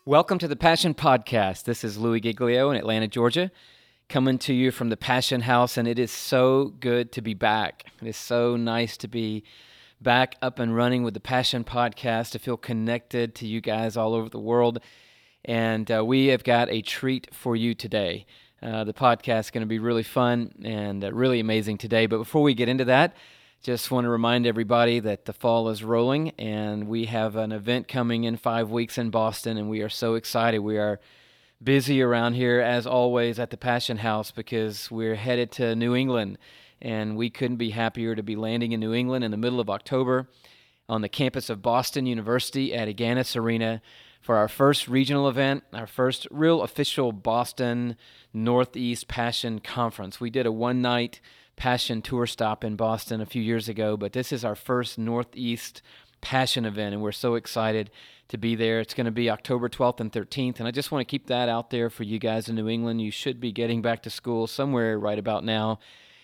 Welcome to the Passion Podcast. This is Louis Giglio in Atlanta, Georgia, coming to you from the Passion House, and it is so good to be back. It is so nice to be back up and running with the Passion Podcast, to feel connected to you guys all over the world, and we have got a treat for you today. The podcast is going to be really fun and really amazing today, but before we get into that, just want to remind everybody that the fall is rolling, and we have an event coming in 5 weeks in Boston, and we are so excited. We are busy around here, as always, at the Passion House because we're headed to New England, and we couldn't be happier to be landing in New England in the middle of October on the campus of Boston University at Agganis Arena for our first regional event, our first real official Boston Northeast Passion Conference. We did a one-night Passion tour stop in Boston a few years ago, but this is our first Northeast Passion event, and we're so excited to be there. It's going to be October 12th and 13th, and I just want to keep that out there for you guys in New England. You should be getting back to school somewhere right about now,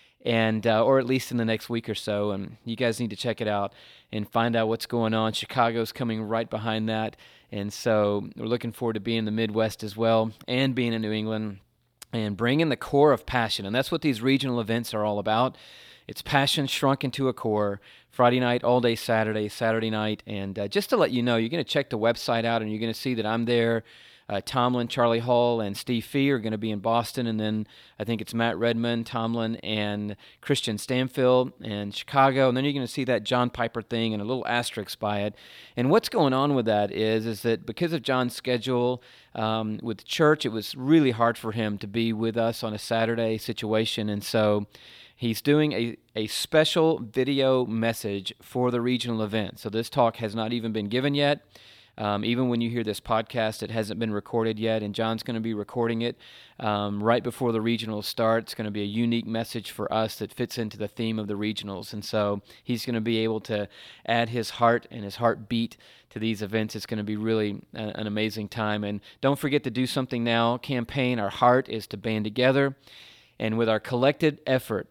and or at least in the next week or so, and you guys need to check it out and find out what's going on. Chicago's coming right behind that, and so we're looking forward to being in the Midwest as well and being in New England and bringing the core of passion. And that's what these regional events are all about. It's passion shrunk into a core. Friday night, all day Saturday, Saturday night. And just to let you know, you're going to check the website out and you're going to see that I'm there. Tomlin, Charlie Hall, and Steve Fee are going to be in Boston. And then I think it's Matt Redmond, Tomlin, and Christian Stanfield in Chicago. And then you're going to see that John Piper thing and a little asterisk by it. And what's going on with that is that because of John's schedule with the church, it was really hard for him to be with us on a Saturday situation. And so he's doing a special video message for the regional event. So this talk has not even been given yet. Even when you hear this podcast, it hasn't been recorded yet, and John's going to be recording it right before the regionals start. It's going to be a unique message for us that fits into the theme of the regionals, and so he's going to be able to add his heart and his heartbeat to these events. It's going to be really an amazing time, and don't forget to do something now. Campaign, our heart is to band together, and with our collective effort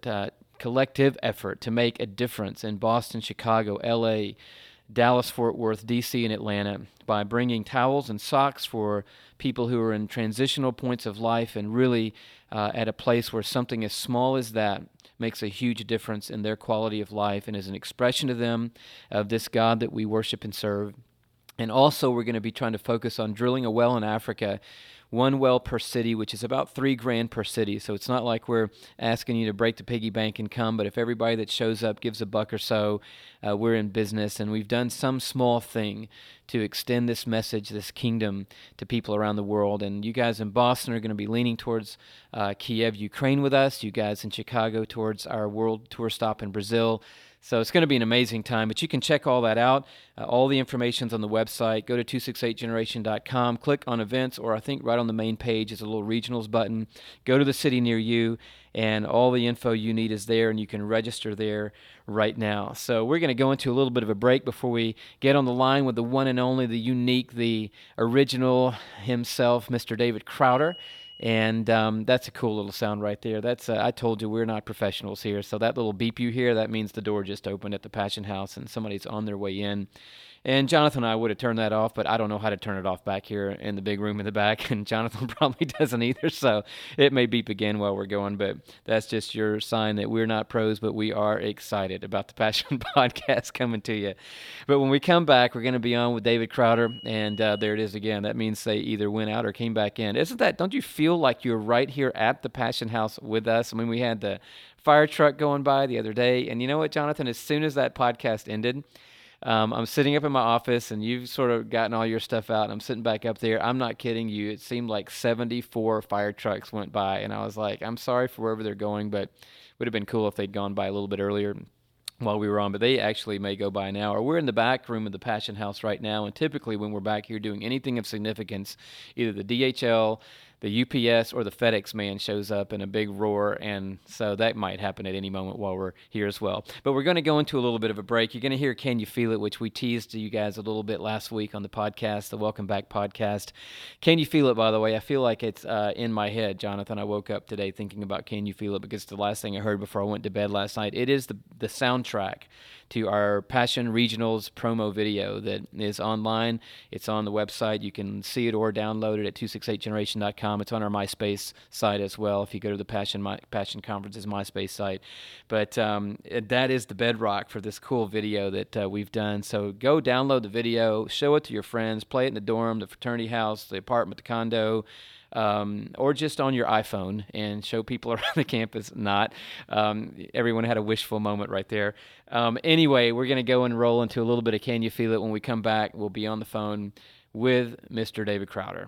to make a difference in Boston, Chicago, L.A., Dallas, Fort Worth, D.C., and Atlanta by bringing towels and socks for people who are in transitional points of life and really at a place where something as small as that makes a huge difference in their quality of life and is an expression to them of this God that we worship and serve. And also we're going to be trying to focus on drilling a well in Africa, one well per city, which is about $3,000 per city. So it's not like we're asking you to break the piggy bank and come, but if everybody that shows up gives a buck or so, we're in business. And we've done some small thing to extend this message, this kingdom, to people around the world. And you guys in Boston are going to be leaning towards Kiev, Ukraine with us. You guys in Chicago towards our world tour stop in Brazil. So it's going to be an amazing time, but you can check all that out. All the information's on the website. Go to 268generation.com, click on events, or I think right on the main page is a little regionals button. Go to the city near you, and all the info you need is there, and you can register there right now. So we're going to go into a little bit of a break before we get on the line with the one and only, the unique, the original himself, Mr. David Crowder. And that's a cool little sound right there. That's I told you we're not professionals here, so that little beep you hear, that means the door just opened at the Passion House and somebody's on their way in. And Jonathan and I would have turned that off, but I don't know how to turn it off back here in the big room in the back, and Jonathan probably doesn't either, so it may beep again while we're going, but that's just your sign that we're not pros, but we are excited about the Passion Podcast coming to you. But when we come back, we're going to be on with David Crowder, and there it is again. That means they either went out or came back in. Don't you feel like you're right here at the Passion House with us? I mean, we had the fire truck going by the other day, and you know what, Jonathan? As soon as that podcast ended, I'm sitting up in my office, and you've sort of gotten all your stuff out, and I'm sitting back up there. I'm not kidding you. It seemed like 74 fire trucks went by, and I was like, I'm sorry for wherever they're going, but it would have been cool if they'd gone by a little bit earlier while we were on, but they actually may go by now. Or we're in the back room of the Passion House right now, and typically when we're back here doing anything of significance, either the DHL, the UPS, or the FedEx man shows up in a big roar, and so that might happen at any moment while we're here as well. But we're going to go into a little bit of a break. You're going to hear Can You Feel It, which we teased to you guys a little bit last week on the podcast, the Welcome Back podcast. Can You Feel It, by the way? I feel like it's in my head, Jonathan. I woke up today thinking about Can You Feel It because it's the last thing I heard before I went to bed last night. It is the soundtrack to our Passion Regionals promo video that is online. It's on the website. You can see it or download it at 268generation.com. It's on our MySpace site as well if you go to the Passion Conference's MySpace site. But that is the bedrock for this cool video that we've done. So go download the video, show it to your friends, play it in the dorm, the fraternity house, the apartment, the condo, or just on your iPhone and show people around the campus. Everyone had a wishful moment right there. Anyway, we're going to go and roll into a little bit of Can You Feel It? When we come back, we'll be on the phone with Mr. David Crowder.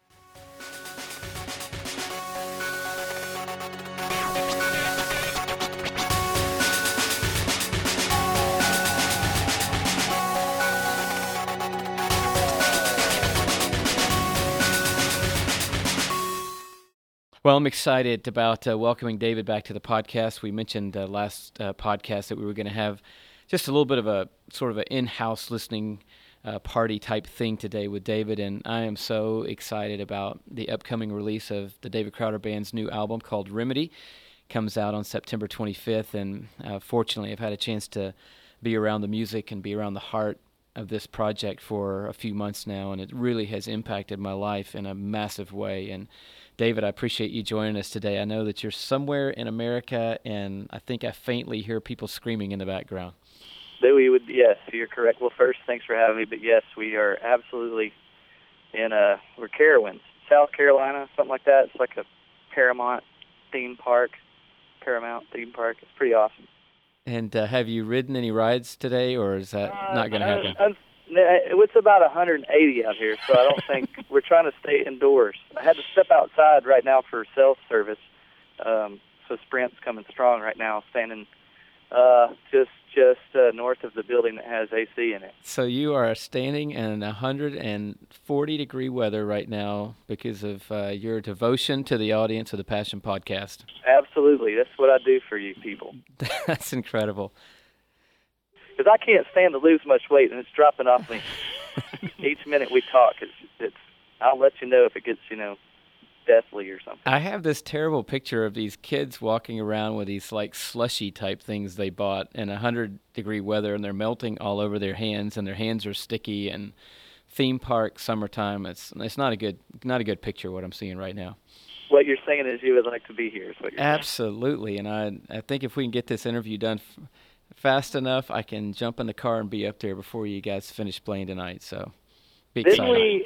Well, I'm excited about welcoming David back to the podcast. We mentioned last podcast that we were going to have just a little bit of a sort of an in-house listening party type thing today with David, and I am so excited about the upcoming release of the David Crowder Band's new album called Remedy. Comes out on September 25th, and fortunately I've had a chance to be around the music and be around the heart of this project for a few months now, and it really has impacted my life in a massive way. And David, I appreciate you joining us today. I know that you're somewhere in America, and I think I faintly hear people screaming in the background. Yes, you're correct. Well, first, thanks for having me. But yes, we are absolutely we're Carowinds, South Carolina, something like that. It's like a Paramount theme park. It's pretty awesome. And have you ridden any rides today, or is that not going to happen? It's about 180 out here, so I don't think we're trying to stay indoors. I had to step outside right now for self-service, so Sprint's coming strong right now, standing just north of the building that has AC in it. So you are standing in 140-degree weather right now because of your devotion to the audience of the Passion Podcast. Absolutely. That's what I do for you people. That's incredible. Because I can't stand to lose much weight, and it's dropping off me each minute we talk. I'll let you know if it gets, deathly or something. I have this terrible picture of these kids walking around with these like slushy type things they bought in 100-degree weather, and they're melting all over their hands, and their hands are sticky. And theme park summertime, it's not a good picture of what I'm seeing right now. What you're saying is you would like to be here. Is what you're Absolutely, saying. And I think if we can get this interview done fast enough, I can jump in the car and be up there before you guys finish playing tonight. So, be excited. Didn't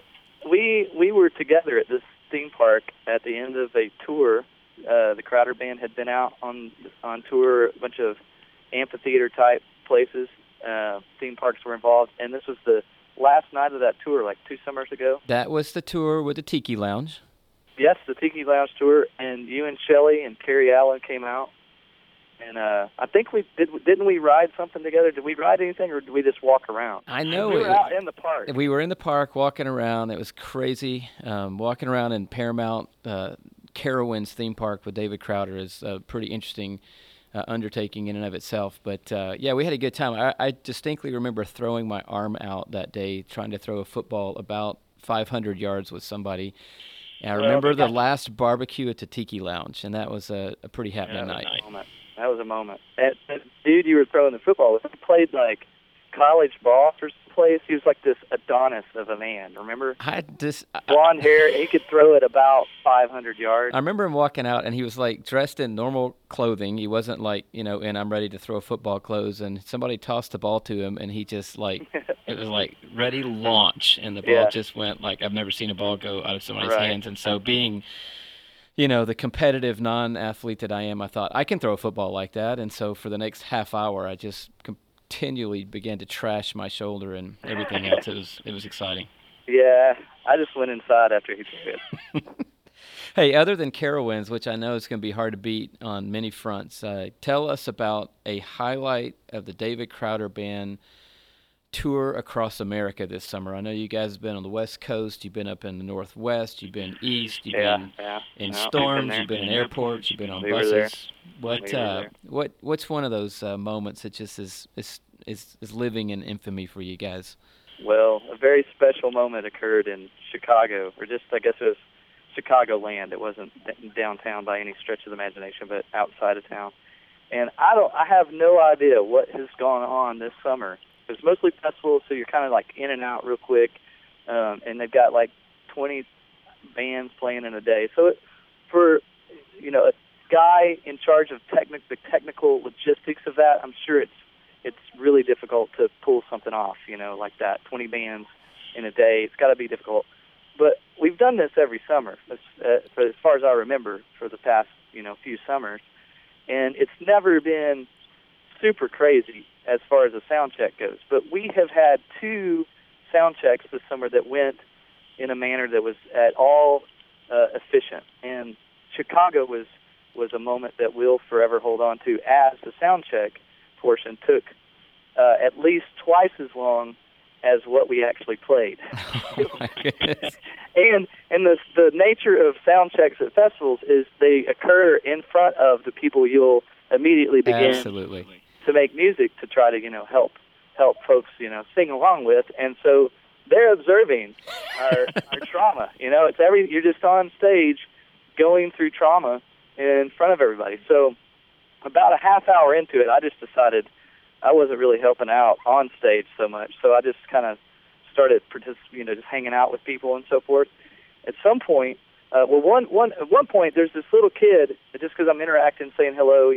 we were together at this theme park at the end of a tour. The Crowder Band had been out on tour, a bunch of amphitheater type places. Theme parks were involved, and this was the last night of that tour, like 2 summers ago. That was the tour with the Tiki Lounge. Yes, the Tiki Lounge tour, and you and Shelley and Carrie Allen came out. And I think didn't we ride something together? Did we ride anything, or did we just walk around? I know we were out in the park. We were in the park walking around. It was crazy. Walking around in Paramount Carowinds theme park with David Crowder is a pretty interesting undertaking in and of itself. But yeah, we had a good time. I distinctly remember throwing my arm out that day, trying to throw a football about 500 yards with somebody. And I remember the last barbecue at the Tiki Lounge, and that was a pretty happening night. That was a moment. That dude you were throwing the football with, he played like college ball for some place. He was like this Adonis of a man, remember? Blonde hair, he could throw it about 500 yards. I remember him walking out, and he was like dressed in normal clothing. He wasn't like, in I'm ready to throw football clothes, and somebody tossed the ball to him, and he just like, it was like ready launch, and the ball just went like, I've never seen a ball go out of somebody's hands. And so being the competitive non-athlete that I am, I thought, I can throw a football like that. And so for the next half hour, I just continually began to trash my shoulder and everything else. It was exciting. Yeah, I just went inside after he threw it. Hey, other than Carowinds, which I know is going to be hard to beat on many fronts, tell us about a highlight of the David Crowder Band tour across America this summer. I know you guys have been on the West Coast, you've been up in the Northwest, you've been east, you've been in storms, you've been in airports, you've been on buses. What's one of those moments that just is living in infamy for you guys? Well, a very special moment occurred in Chicago, or just I guess it was Chicagoland. It wasn't downtown by any stretch of the imagination, but outside of town. And I have no idea what has gone on this summer. It's mostly festivals, so you're kind of like in and out real quick. And they've got like 20 bands playing in a day. So for, a guy in charge of the technical logistics of that, I'm sure it's really difficult to pull something off, like that. 20 bands in a day. It's got to be difficult. But we've done this every summer, for as far as I remember, for the past, few summers. And it's never been super crazy as far as a sound check goes. But we have had 2 sound checks this summer that went in a manner that was at all efficient. And Chicago was a moment that we'll forever hold on to, as the sound check portion took at least twice as long as what we actually played. Oh my goodness. And the nature of sound checks at festivals is they occur in front of the people you'll immediately begin Absolutely. to make music to try to help folks sing along with. And so they're observing our trauma. It's you're just on stage going through trauma in front of everybody. So about a half hour into it, I just decided I wasn't really helping out on stage so much. So I just kind of started just hanging out with people and so forth. At some point, at one point, there's this little kid, just because I'm interacting, saying hello,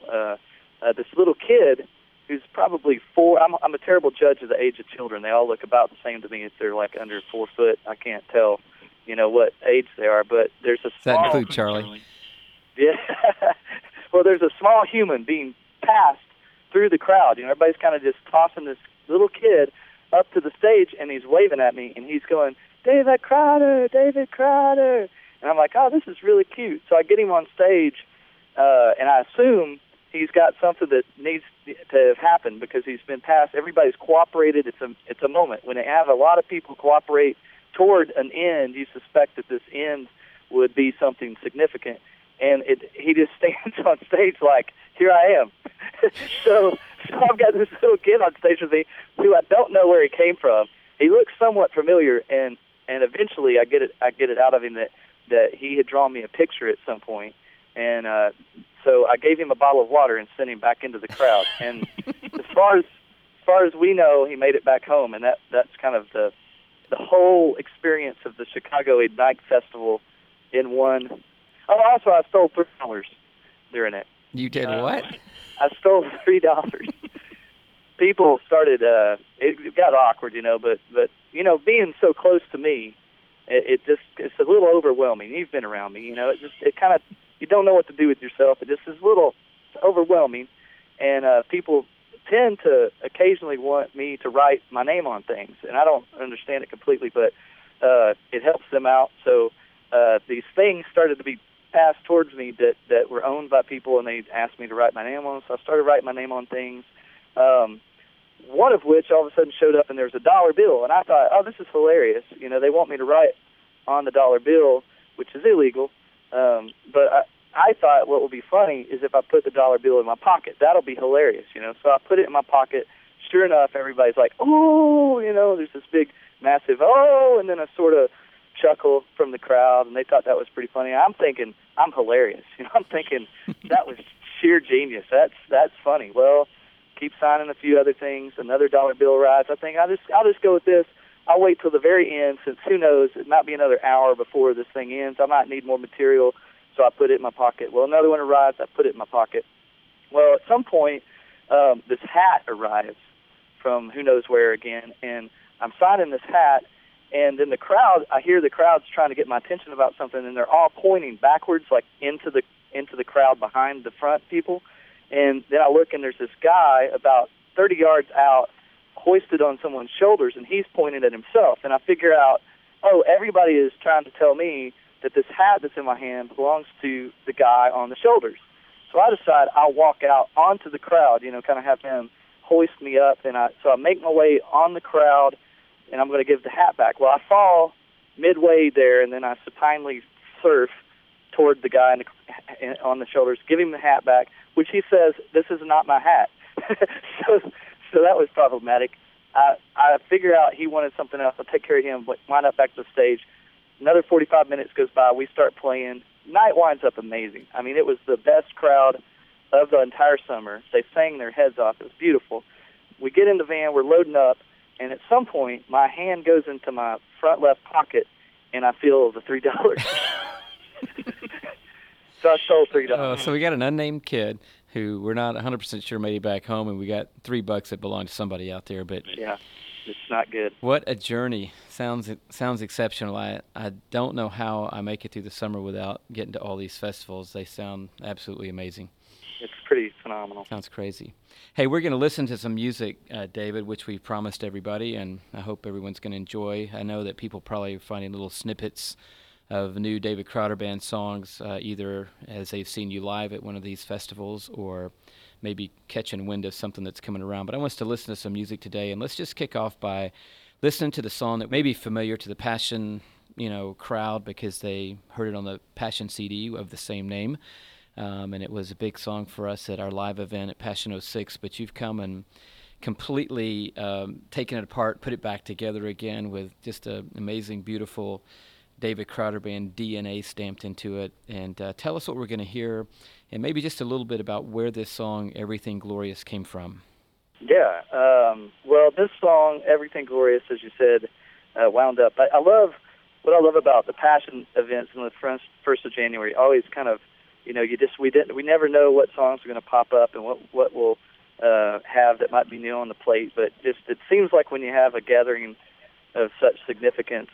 this little kid who's probably 4. I'm a terrible judge of the age of children. They all look about the same to me if they're like under 4 foot. I can't tell, what age they are. But there's a small... Does that include Charlie? Yeah. Well, there's a small human being passed through the crowd. Everybody's kind of just tossing this little kid up to the stage, and he's waving at me, and he's going, David Crowder, David Crowder. And I'm like, oh, this is really cute. So I get him on stage, and I assume he's got something that needs to have happened because he's been passed. Everybody's cooperated. It's a moment. When they have a lot of people cooperate toward an end, you suspect that this end would be something significant. And he just stands on stage like, here I am. So I've got this little kid on stage with me who I don't know where he came from. He looks somewhat familiar, and eventually I get it out of him that he had drawn me a picture at some point. And so I gave him a bottle of water and sent him back into the crowd. And as far as we know, he made it back home. And that's kind of the whole experience of the Chicago Ignite Festival in one. Oh, also I stole $3 during it. You did what? I stole $3. People started. It got awkward, but being so close to me, it's a little overwhelming. You've been around me, it kind of, you don't know what to do with yourself. It just is a little overwhelming, and people tend to occasionally want me to write my name on things, and I don't understand it completely, but it helps them out. So these things started to be passed towards me that were owned by people, and they asked me to write my name on them. So I started writing my name on things. One of which all of a sudden showed up, and there was a dollar bill, and I thought, oh, this is hilarious. They want me to write on the dollar bill, which is illegal. But I thought what would be funny is if I put the dollar bill in my pocket. That'll be hilarious, So I put it in my pocket. Sure enough, everybody's like, oh, there's this big, massive, oh, and then a sort of chuckle from the crowd, and they thought that was pretty funny. I'm thinking, I'm hilarious. I'm thinking that was sheer genius. That's funny. Well, keep signing a few other things. Another dollar bill arrives. I think I'll just go with this. I'll wait till the very end, since who knows, it might be another hour before this thing ends. I might need more material, so I put it in my pocket. Well, another one arrives. I put it in my pocket. Well, at some point, this hat arrives from who knows where again, and I'm signing this hat. And then I hear the crowd's trying to get my attention about something, and they're all pointing backwards, like into the crowd behind the front people. And then I look, and there's this guy about 30 yards out, hoisted on someone's shoulders, and he's pointing at himself. And I figure out, oh, everybody is trying to tell me that this hat that's in my hand belongs to the guy on the shoulders. So I decide I'll walk out onto the crowd, kind of have him hoist me up. And so I make my way on the crowd, and I'm going to give the hat back. Well, I fall midway there, and then I supinely surf toward the guy on the shoulders, give him the hat back, which he says, this is not my hat. So that was problematic. I figure out he wanted something else. I'll take care of him, but wind up back to the stage. Another 45 minutes goes by. We start playing. Night winds up amazing. I mean, it was the best crowd of the entire summer. They sang their heads off. It was beautiful. We get in the van, we're loading up, and at some point, my hand goes into my front left pocket, and I feel the $3. So I stole $3. So we got an unnamed kid who we're not 100% sure made it back home, and we got $3 that belonged to somebody out there. But yeah, it's not good. What a journey! Sounds exceptional. I don't know how I make it through the summer without getting to all these festivals. They sound absolutely amazing. It's pretty phenomenal. Sounds crazy. Hey, we're going to listen to some music, David, which we promised everybody, and I hope everyone's going to enjoy. I know that people probably are finding little snippets of new David Crowder Band songs, either as they've seen you live at one of these festivals or maybe catching wind of something that's coming around. But I want us to listen to some music today, and let's just kick off by listening to the song that may be familiar to the Passion, crowd because they heard it on the Passion CD of the same name. And it was a big song for us at our live event at Passion 06, but you've come and completely taken it apart, put it back together again with just an amazing, beautiful David Crowder Band DNA stamped into it. And tell us what we're going to hear, and maybe just a little bit about where this song, Everything Glorious, came from. Yeah, well, this song, Everything Glorious, as you said, wound up. What I love about the Passion events on the 1st of January, always kind of, we never know what songs are going to pop up and what we'll have that might be new on the plate. But it seems like when you have a gathering of such significance,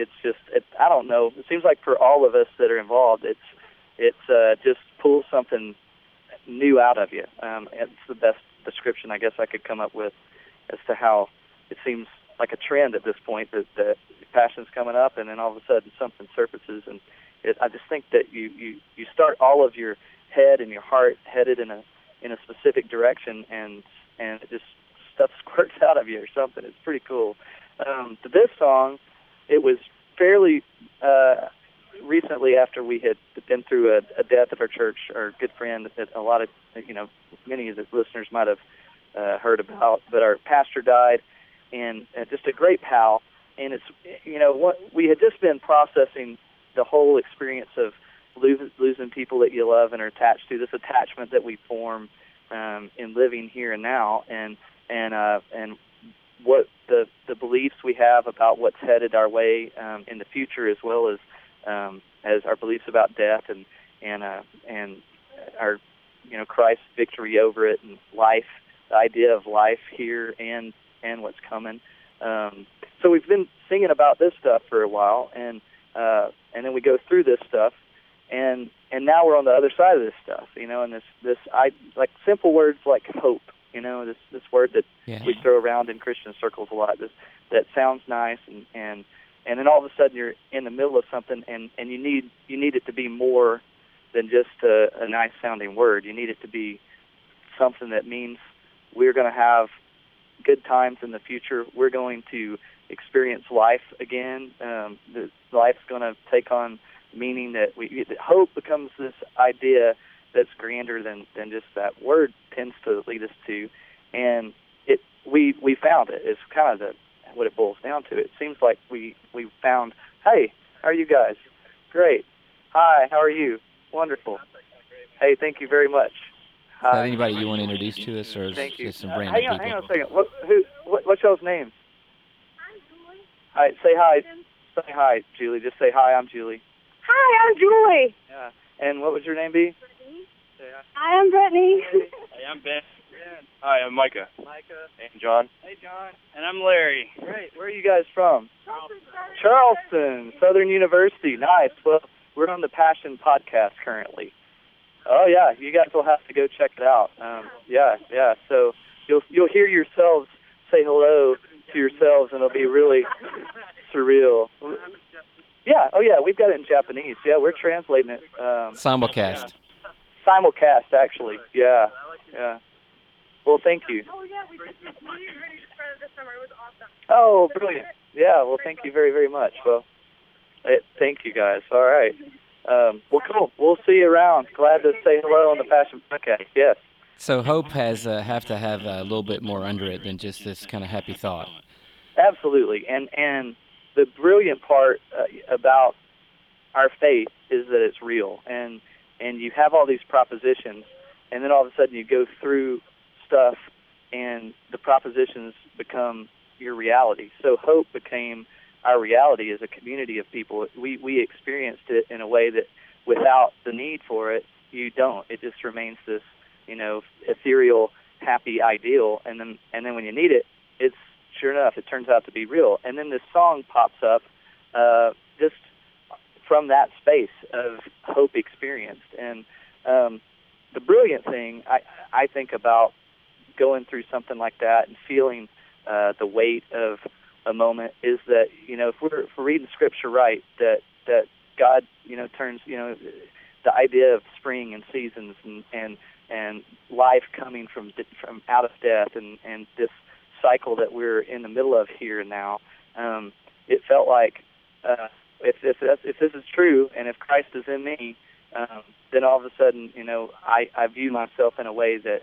I don't know. It seems like for all of us that are involved, it's just pulls something new out of you. It's the best description I guess I could come up with as to how it seems like a trend at this point that Passion's coming up, and then all of a sudden something surfaces, and I just think that you start all of your head and your heart headed in a specific direction, and it just stuff squirts out of you or something. It's pretty cool. This song, it was fairly recently after we had been through a death of our church, our good friend that a lot of many of the listeners might have heard about, but our pastor died, and just a great pal. And it's what we had just been processing the whole experience of losing people that you love and are attached to, this attachment that we form in living here and now, and what the beliefs we have about what's headed our way in the future, as well as our beliefs about death and our Christ's victory over it, and life, the idea of life here and what's coming. So we've been singing about this stuff for a while, and then we go through this stuff, and now we're on the other side of this stuff, and I like simple words like hope, this word that we throw around in Christian circles a lot, that sounds nice, and then all of a sudden you're in the middle of something, and you need it to be more than just a nice sounding word. You need it to be something that means we're going to have good times in the future. We're going to experience life again. Life's going to take on meaning that hope becomes this idea that's grander than just that word tends to lead us to. And we found it. It's kind of what it boils down to. It seems like we found, hey, how are you guys? Great. Hi, how are you? Wonderful. Hey, thank you very much. Is that anybody you want to introduce to us, or is it just some random people? Hang on a second. What's y'all's name? I'm Julie. All right, say hi. Say hi, Julie. Just say hi, I'm Julie. Hi, I'm Julie. Yeah. And what would your name be? Brittany. Hi, I'm Brittany. Hey, I'm Ben. Hi, I'm Micah. And John. Hey, John. And I'm Larry. Great. Where are you guys from? Charleston, Southern University. Nice. Well, we're on the Passion podcast currently. Oh yeah, you guys will have to go check it out. Yeah. So you'll hear yourselves say hello to yourselves, and it'll be really surreal. Yeah. Oh yeah, we've got it in Japanese. Yeah, we're translating it. Simulcast. Simulcast, actually. Yeah. Well, thank you. Oh yeah, we ready this summer. It was awesome. Oh, brilliant. Yeah. Well, thank you very, very much. Well, thank you guys. All right. Well, cool. We'll see you around. Glad to say hello on the Passion Podcast. Yes. So hope has have to have a little bit more under it than just this kind of happy thought. Absolutely. And the brilliant part about our faith is that it's real. And you have all these propositions, and then all of a sudden you go through stuff, and the propositions become your reality. So hope became our reality as a community of people. We experienced it in a way that without the need for it, you don't. It just remains this, ethereal, happy ideal, and then when you need it, it's sure enough, it turns out to be real. And then this song pops up just from that space of hope experienced. And the brilliant thing, I think about going through something like that and feeling the weight of a moment is that, if we're reading Scripture right, that God, turns, the idea of spring and seasons and life coming from out of death and this cycle that we're in the middle of here now, it felt like if this is true and if Christ is in me, then all of a sudden, I view myself in a way that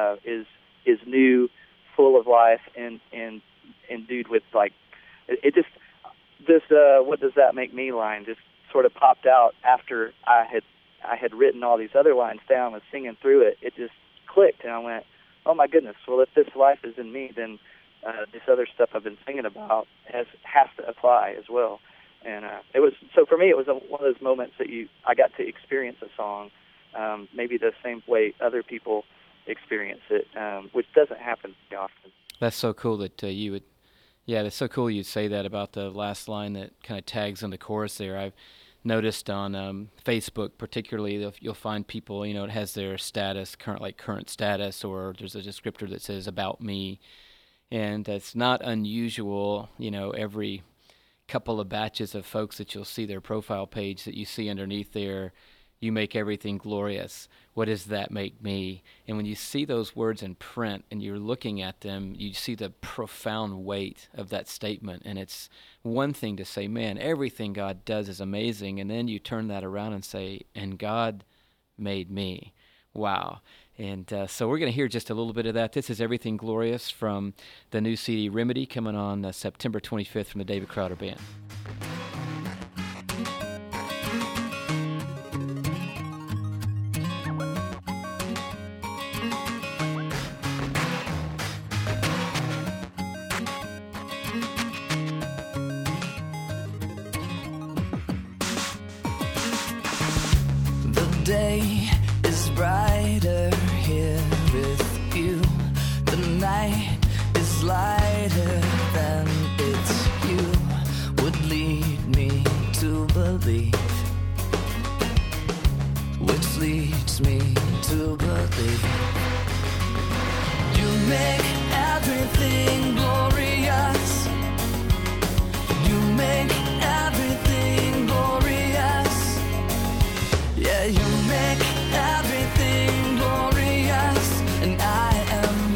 is new, full of life, and endued with it just this what does that make me line just sort of popped out after I had written all these other lines down and singing through it. It just clicked, and I went, oh my goodness, well, if this life is in me, then this other stuff I've been singing about has to apply as well. And it was, so for me, it was one of those moments that I got to experience a song, maybe the same way other people experience it, which doesn't happen very often. That's so cool that you would, that's so cool you'd say that about the last line that kind of tags on the chorus there. I've noticed on Facebook particularly, you'll find people, it has their status, current status, or there's a descriptor that says about me. And it's not unusual, every couple of batches of folks that you'll see their profile page that you see underneath there, you make everything glorious. What does that make me? And when you see those words in print and you're looking at them, you see the profound weight of that statement. And it's one thing to say, man, everything God does is amazing. And then you turn that around and say, and God made me. Wow. And so we're going to hear just a little bit of that. This is Everything Glorious from the new CD Remedy, coming on September 25th from the David Crowder Band. The day is brighter here with you. The night is lighter than it's you would lead me to believe, which leads me to believe. You make everything glorious. You make everything glorious. Yeah, you make everything glorious, and I am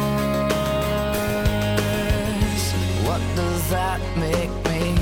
yours. What does that make me?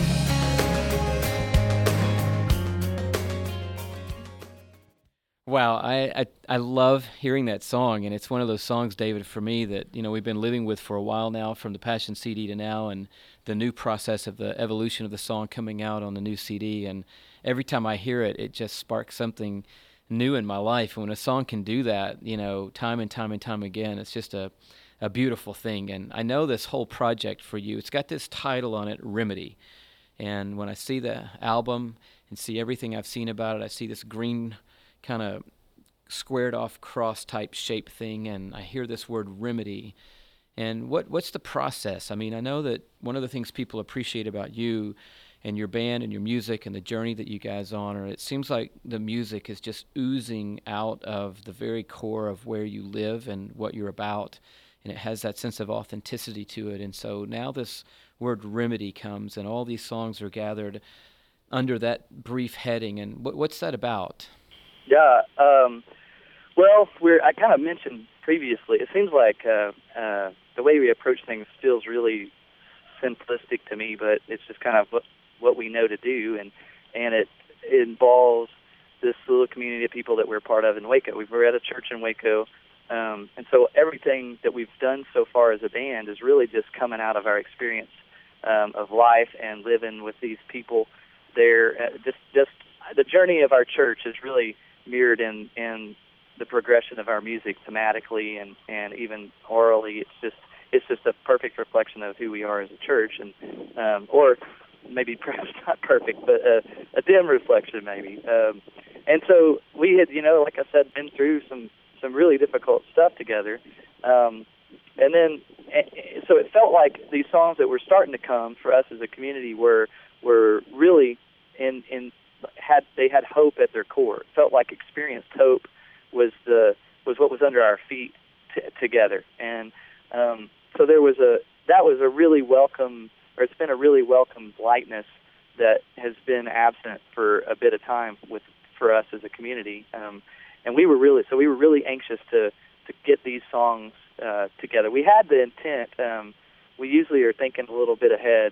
Wow, I love hearing that song, and it's one of those songs, David, for me that, we've been living with for a while now, from the Passion CD to now, and the new process of the evolution of the song coming out on the new CD, and every time I hear it, it just sparks something new in my life. And when a song can do that, time and time and time again, it's just a beautiful thing. And I know this whole project for you, it's got this title on it, Remedy. And when I see the album and see everything I've seen about it, I see this green kind of squared off cross type shape thing, and I hear this word remedy. And what's the process? I mean, I know that one of the things people appreciate about you and your band and your music and the journey that you guys on, or it seems like the music is just oozing out of the very core of where you live and what you're about, and it has that sense of authenticity to it. And so now this word remedy comes, and all these songs are gathered under that brief heading. And what's that about? Yeah, well, I kind of mentioned previously, it seems like the way we approach things feels really simplistic to me, but it's just kind of what we know to do, and it involves this little community of people that we're part of in Waco. We're at a church in Waco, and so everything that we've done so far as a band is really just coming out of our experience of life and living with these people there. Just the journey of our church is really mirrored in the progression of our music thematically and even orally. It's just a perfect reflection of who we are as a church, and or maybe perhaps not perfect, but a dim reflection maybe. And so we had, like I said, been through some really difficult stuff together. And then, so it felt like these songs that were starting to come for us as a community were really they had hope at their core. It felt like experienced hope was what was under our feet together. And so that was a really welcome, or it's been a really welcome lightness that has been absent for a bit of time for us as a community. And we were really anxious to get these songs together. We had the intent. We usually are thinking a little bit ahead,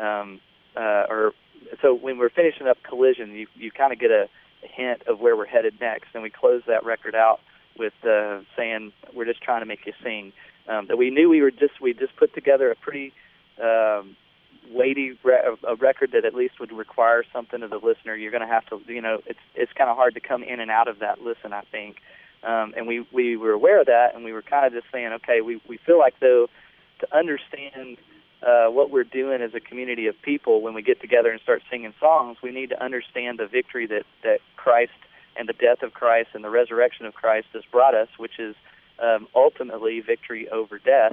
so when we're finishing up Collision, you kind of get a hint of where we're headed next, and we close that record out with saying we're just trying to make you sing. That we knew we just put together a pretty weighty a record that at least would require something of the listener. You're going to have to, it's kind of hard to come in and out of that listen, I think. And we were aware of that, and we were kind of just saying, okay, we feel like, though, to understand what we're doing as a community of people when we get together and start singing songs, we need to understand the victory that Christ and the death of Christ and the resurrection of Christ has brought us, which is ultimately victory over death.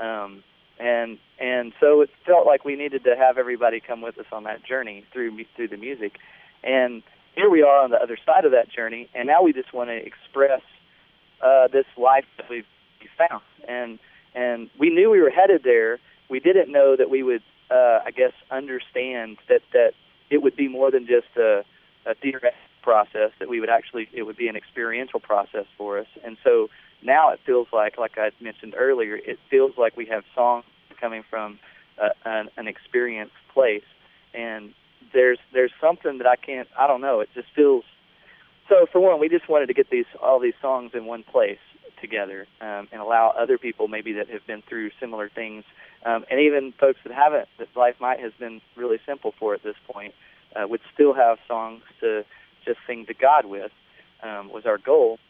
And so it felt like we needed to have everybody come with us on that journey through the music. And here we are on the other side of that journey, and now we just want to express this life that we've found. And we knew we were headed there. We didn't know that we would, understand that it would be more than just a theoretical process, that it would be an experiential process for us. And so now it feels like I mentioned earlier, it feels like we have songs coming from an experienced place. And there's something that I don't know, it just feels, so for one, we just wanted to get all these songs in one place together, and allow other people maybe that have been through similar things, and even folks that haven't, that life might has been really simple for at this point, would still have songs to just sing to God with, was our goal.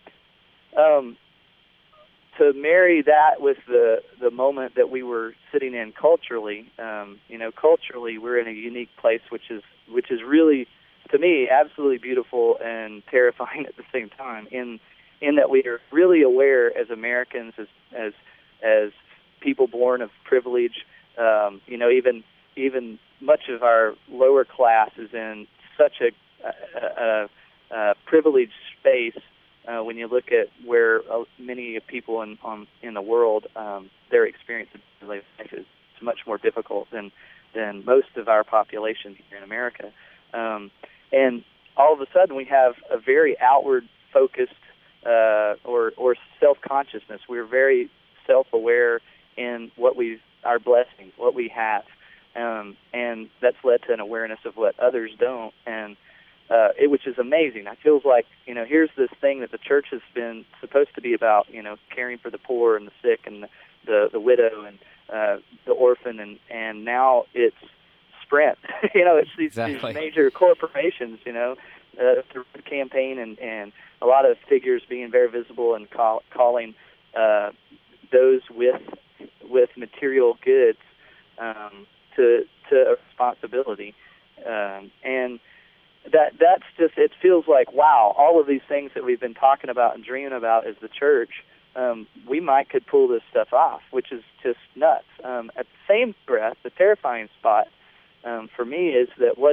To marry that with the moment that we were sitting in culturally, culturally we're in a unique place, which is really, to me, absolutely beautiful and terrifying at the same time. In that we are really aware as Americans, as people born of privilege, even much of our lower class is in such a privileged space. When you look at where many people in the world, their experience of life is much more difficult than most of our population here in America. And all of a sudden we have a very outward-focused or self-consciousness. We're very self-aware in our blessings, what we have. And that's led to an awareness of what others don't. And which is amazing. It feels like, here's this thing that the church has been supposed to be about, caring for the poor and the sick and the widow and the orphan, and now it's Sprint. It's these major corporations, the campaign and a lot of figures being very visible and calling those with material goods to a responsibility, and that's just, it feels like, wow, all of these things that we've been talking about and dreaming about as the church, we could pull this stuff off, which is just nuts. At the same breath, the terrifying spot for me is that what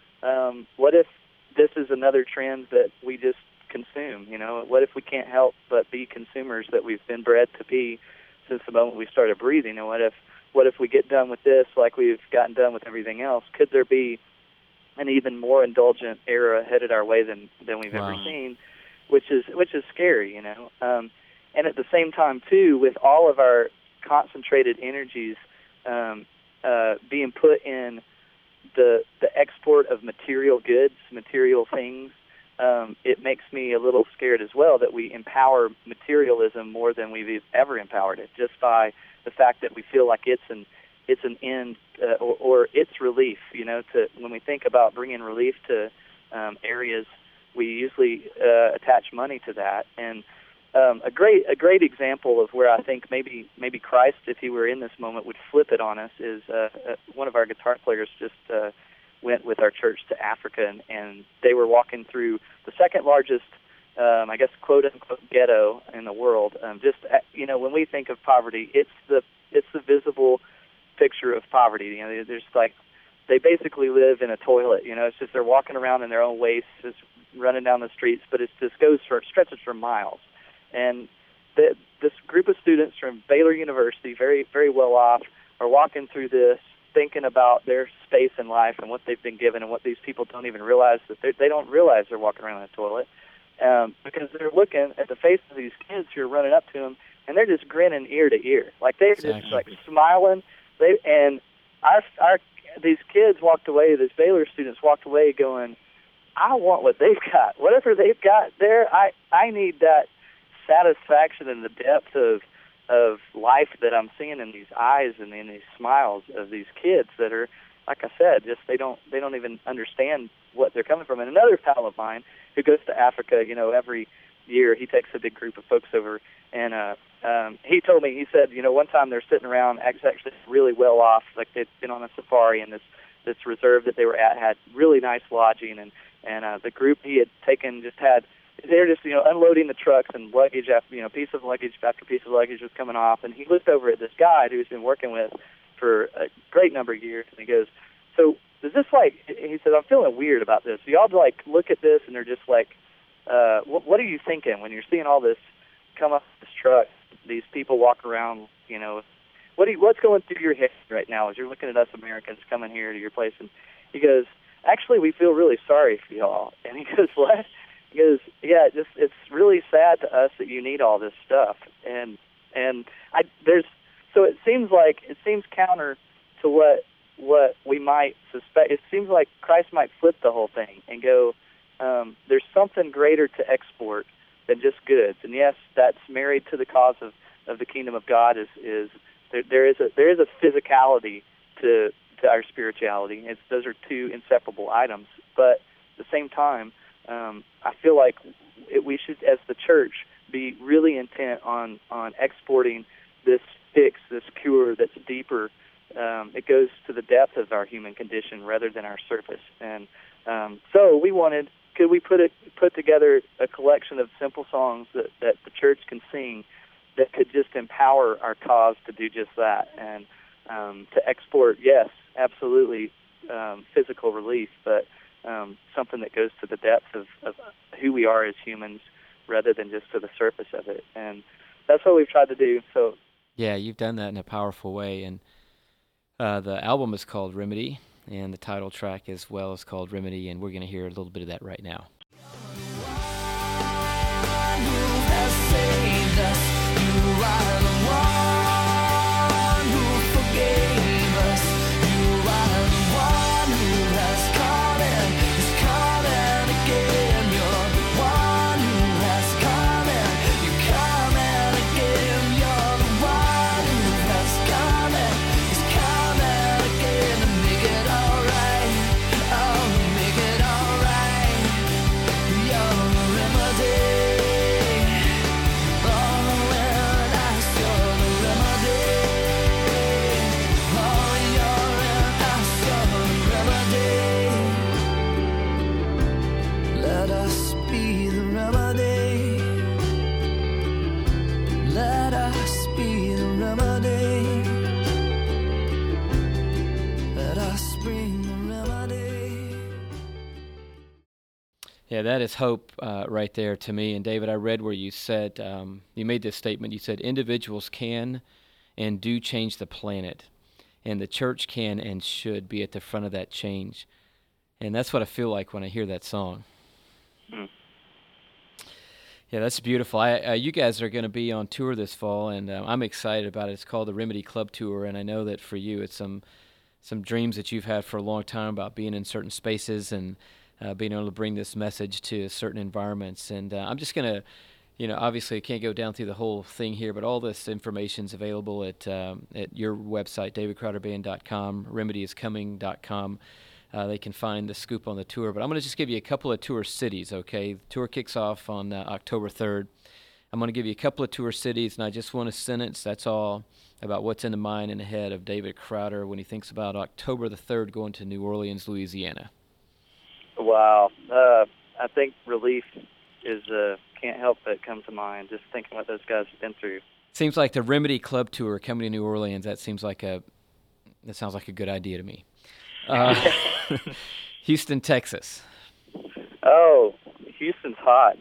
if this is another trend that we just consume? What if we can't help but be consumers that we've been bred to be since the moment we started breathing? And what if we get done with this like we've gotten done with everything else? Could there be an even more indulgent era headed our way than we've ever seen, which is scary, and at the same time too, with all of our concentrated energies being put in the export of material goods, material things, it makes me a little scared as well that we empower materialism more than we've ever empowered it, just by the fact that we feel like it's an end or its relief. When we think about bringing relief to areas, we usually attach money to that, and a great example of where I think maybe Christ, if he were in this moment, would flip it on us is one of our guitar players just went with our church to Africa, and they were walking through the second largest, I guess, quote unquote ghetto in the world. When we think of poverty, it's the visible picture of poverty. You know, there's like, they basically live in a toilet. You know, it's just they're walking around in their own waste, just running down the streets, but it just stretches for miles. And this group of students from Baylor University, very, very well off, are walking through this, thinking about their space in life and what they've been given, and what these people don't even realize, that they don't realize they're walking around in a toilet, because they're looking at the faces of these kids who are running up to them, and they're just grinning ear to ear, like they're just like smiling. These kids walked away. These Baylor students walked away going, I want what they've got. Whatever they've got there, I need that satisfaction and the depth of life that I'm seeing in these eyes and in these smiles of these kids that are, like I said, just they don't even understand what they're coming from. And another pal of mine who goes to Africa, you know, every year, he takes a big group of folks over, and he told me, he said, you know, one time they're sitting around, actually really well off, like they'd been on a safari, and this reserve that they were at had really nice lodging, and the group he had taken they're just, you know, unloading the trucks, and luggage after, you know, piece of luggage after piece of luggage was coming off, and he looked over at this guide who he's been working with for a great number of years, and he goes, so is this like, he said, I'm feeling weird about this. So y'all like look at this and they're just like, what are you thinking when you're seeing all this come up this truck, these people walk around, you know, what's going through your head right now as you're looking at us Americans coming here to your place? And he goes, actually, we feel really sorry for y'all. And he goes, what? He goes, yeah, it's really sad to us that you need all this stuff. So it seems counter to what we might suspect. It seems like Christ might flip the whole thing and go, there's something greater to export than just goods. And yes, that's married to the cause of the kingdom of God. There is a physicality to our spirituality. Those are two inseparable items. But at the same time, I feel like we should, as the church, be really intent on exporting this fix, this cure that's deeper. It goes to the depth of our human condition rather than our surface. And so we wanted, could we put together a collection of simple songs that the church can sing that could just empower our cause to do just that, and to export, yes, absolutely, physical relief, but something that goes to the depth of who we are as humans rather than just to the surface of it. And that's what we've tried to do. So yeah, you've done that in a powerful way. And the album is called Remedy, and the title track as well is called Remedy, and we're going to hear a little bit of that right now. Yeah, that is hope right there to me. And David, I read where you said, you made this statement, you said, individuals can and do change the planet, and the church can and should be at the front of that change. And that's what I feel like when I hear that song. Mm. Yeah, that's beautiful. You guys are going to be on tour this fall, and I'm excited about it. It's called the Remedy Club Tour, and I know that for you it's some dreams that you've had for a long time about being in certain spaces and being able to bring this message to certain environments. And I'm just going to, obviously I can't go down through the whole thing here, but all this information is available at your website, davidcrowderband.com, remedyiscoming.com. They can find the scoop on the tour. But I'm going to just give you a couple of tour cities, okay? The tour kicks off on October 3rd. I'm going to give you a couple of tour cities, and I just want a sentence, that's all, about what's in the mind and the head of David Crowder when he thinks about October the 3rd going to New Orleans, Louisiana. Wow. I think relief is can't help but come to mind, just thinking what those guys have been through. Seems like the Remedy Club Tour coming to New Orleans, that sounds like a good idea to me. Houston, Texas. Oh, Houston's hot.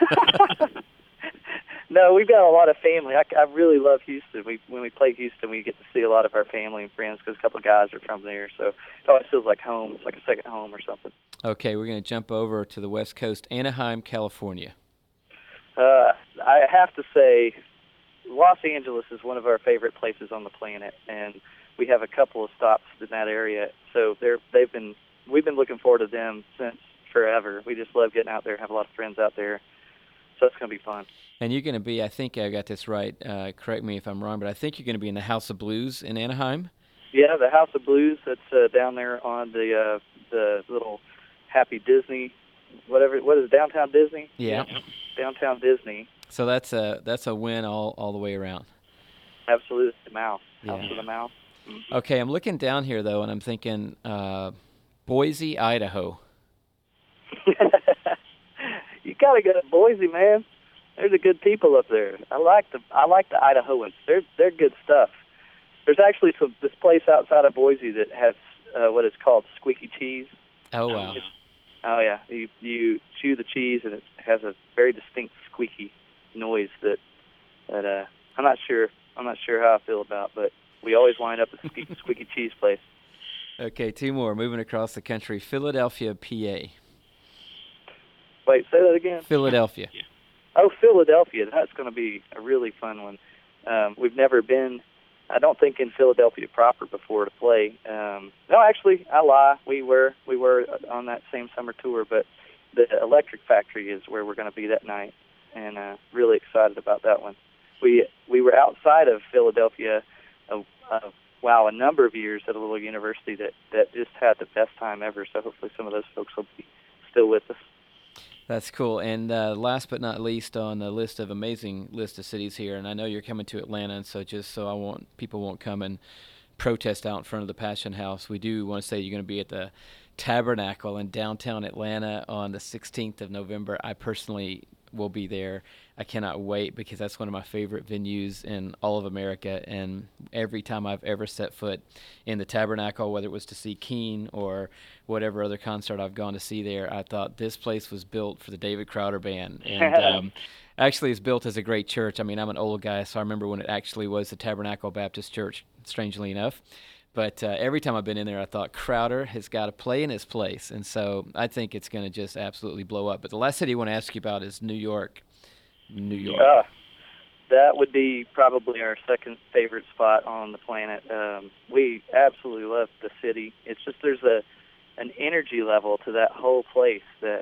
No, we've got a lot of family. I really love Houston. When we play Houston, we get to see a lot of our family and friends because a couple of guys are from there. So it always feels like home. It's like a second home or something. Okay, we're going to jump over to the West Coast, Anaheim, California. I have to say, Los Angeles is one of our favorite places on the planet, and we have a couple of stops in that area. So we've been looking forward to them since forever. We just love getting out there, have a lot of friends out there. So it's going to be fun. And you're going to be, I think I got this right, correct me if I'm wrong, but I think you're going to be in the House of Blues in Anaheim? Yeah, the House of Blues, that's down there on the little Happy Disney, what is it, Downtown Disney? Yeah. Downtown Disney. So that's a win all the way around. Absolutely, the Mouse. Yeah. House of the Mouse. Mm-hmm. Okay, I'm looking down here, though, and I'm thinking Boise, Idaho. You got to go to Boise, man. There's the good people up there. I like the Idahoans. They're good stuff. There's actually this place outside of Boise that has what is called squeaky cheese. Oh wow! Oh yeah, you chew the cheese and it has a very distinct squeaky noise that I'm not sure how I feel about, but we always wind up at the squeaky cheese place. Okay, two more. Moving across the country, Philadelphia, PA. Wait, say that again. Philadelphia. Oh, Philadelphia. That's going to be a really fun one. We've never been, I don't think, in Philadelphia proper before to play. No, actually, I lie. We were on that same summer tour, but the Electric Factory is where we're going to be that night, and really excited about that one. We were outside of Philadelphia, a number of years at a little university that just had the best time ever. So hopefully some of those folks will be still with us. That's cool. And last but not least on the amazing list of cities here, and I know you're coming to Atlanta, and so just so people won't come and protest out in front of the Passion House, we do want to say you're going to be at the Tabernacle in downtown Atlanta on the 16th of November. I personally will be there. I cannot wait because that's one of my favorite venues in all of America, and every time I've ever set foot in the Tabernacle, whether it was to see Keane or whatever other concert I've gone to see there, I thought this place was built for the David Crowder Band. And actually it's built as a great church. I mean, I'm an old guy, so I remember when it actually was the Tabernacle Baptist Church, strangely enough. But every time I've been in there, I thought Crowder has got to play in his place. And so I think it's going to just absolutely blow up. But the last city I want to ask you about is New York. That would be probably our second favorite spot on the planet. We absolutely love the city. It's just there's an energy level to that whole place that,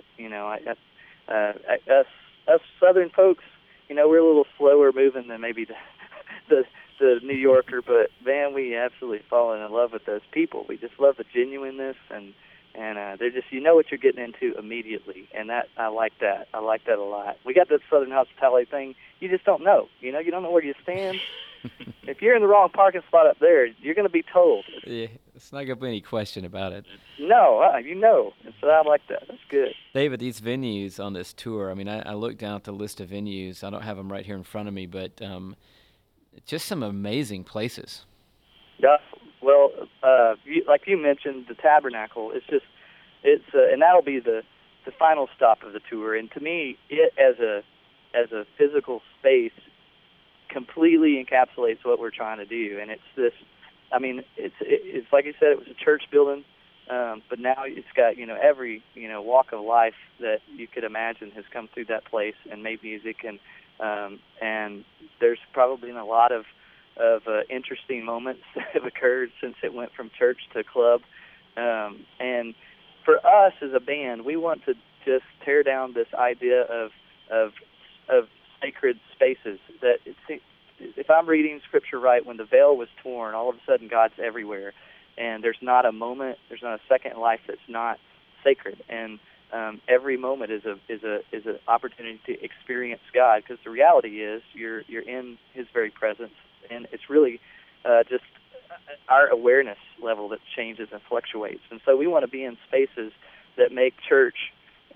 us Southern folks, we're a little slower moving than maybe the New Yorker, but man, we absolutely fallen in love with those people. We just love the genuineness, and they're just, what you're getting into immediately, and that I like that a lot. We got that Southern hospitality thing. You just don't know, you don't know where you stand. If you're in the wrong parking spot up there, you're going to be told. Yeah, it's not going to be any question about it. No, and so I like that. That's good. David, these venues on this tour, I mean, I looked down at the list of venues. I don't have them right here in front of me, but just some amazing places. Yeah, well, like you mentioned, the Tabernacle. And that'll be the final stop of the tour. And to me, it as a physical space completely encapsulates what we're trying to do. And it's this. I mean, it's like you said, it was a church building, but now it's got every walk of life that you could imagine has come through that place and made music and there's probably been a lot of interesting moments that have occurred since it went from church to club. And for us as a band, we want to just tear down this idea of sacred spaces. That if I'm reading Scripture right, when the veil was torn, all of a sudden God's everywhere, and there's not a moment, there's not a second in life that's not sacred. And every moment is an opportunity to experience God, because the reality is you're in His very presence, and it's really just our awareness level that changes and fluctuates. And so we want to be in spaces that make church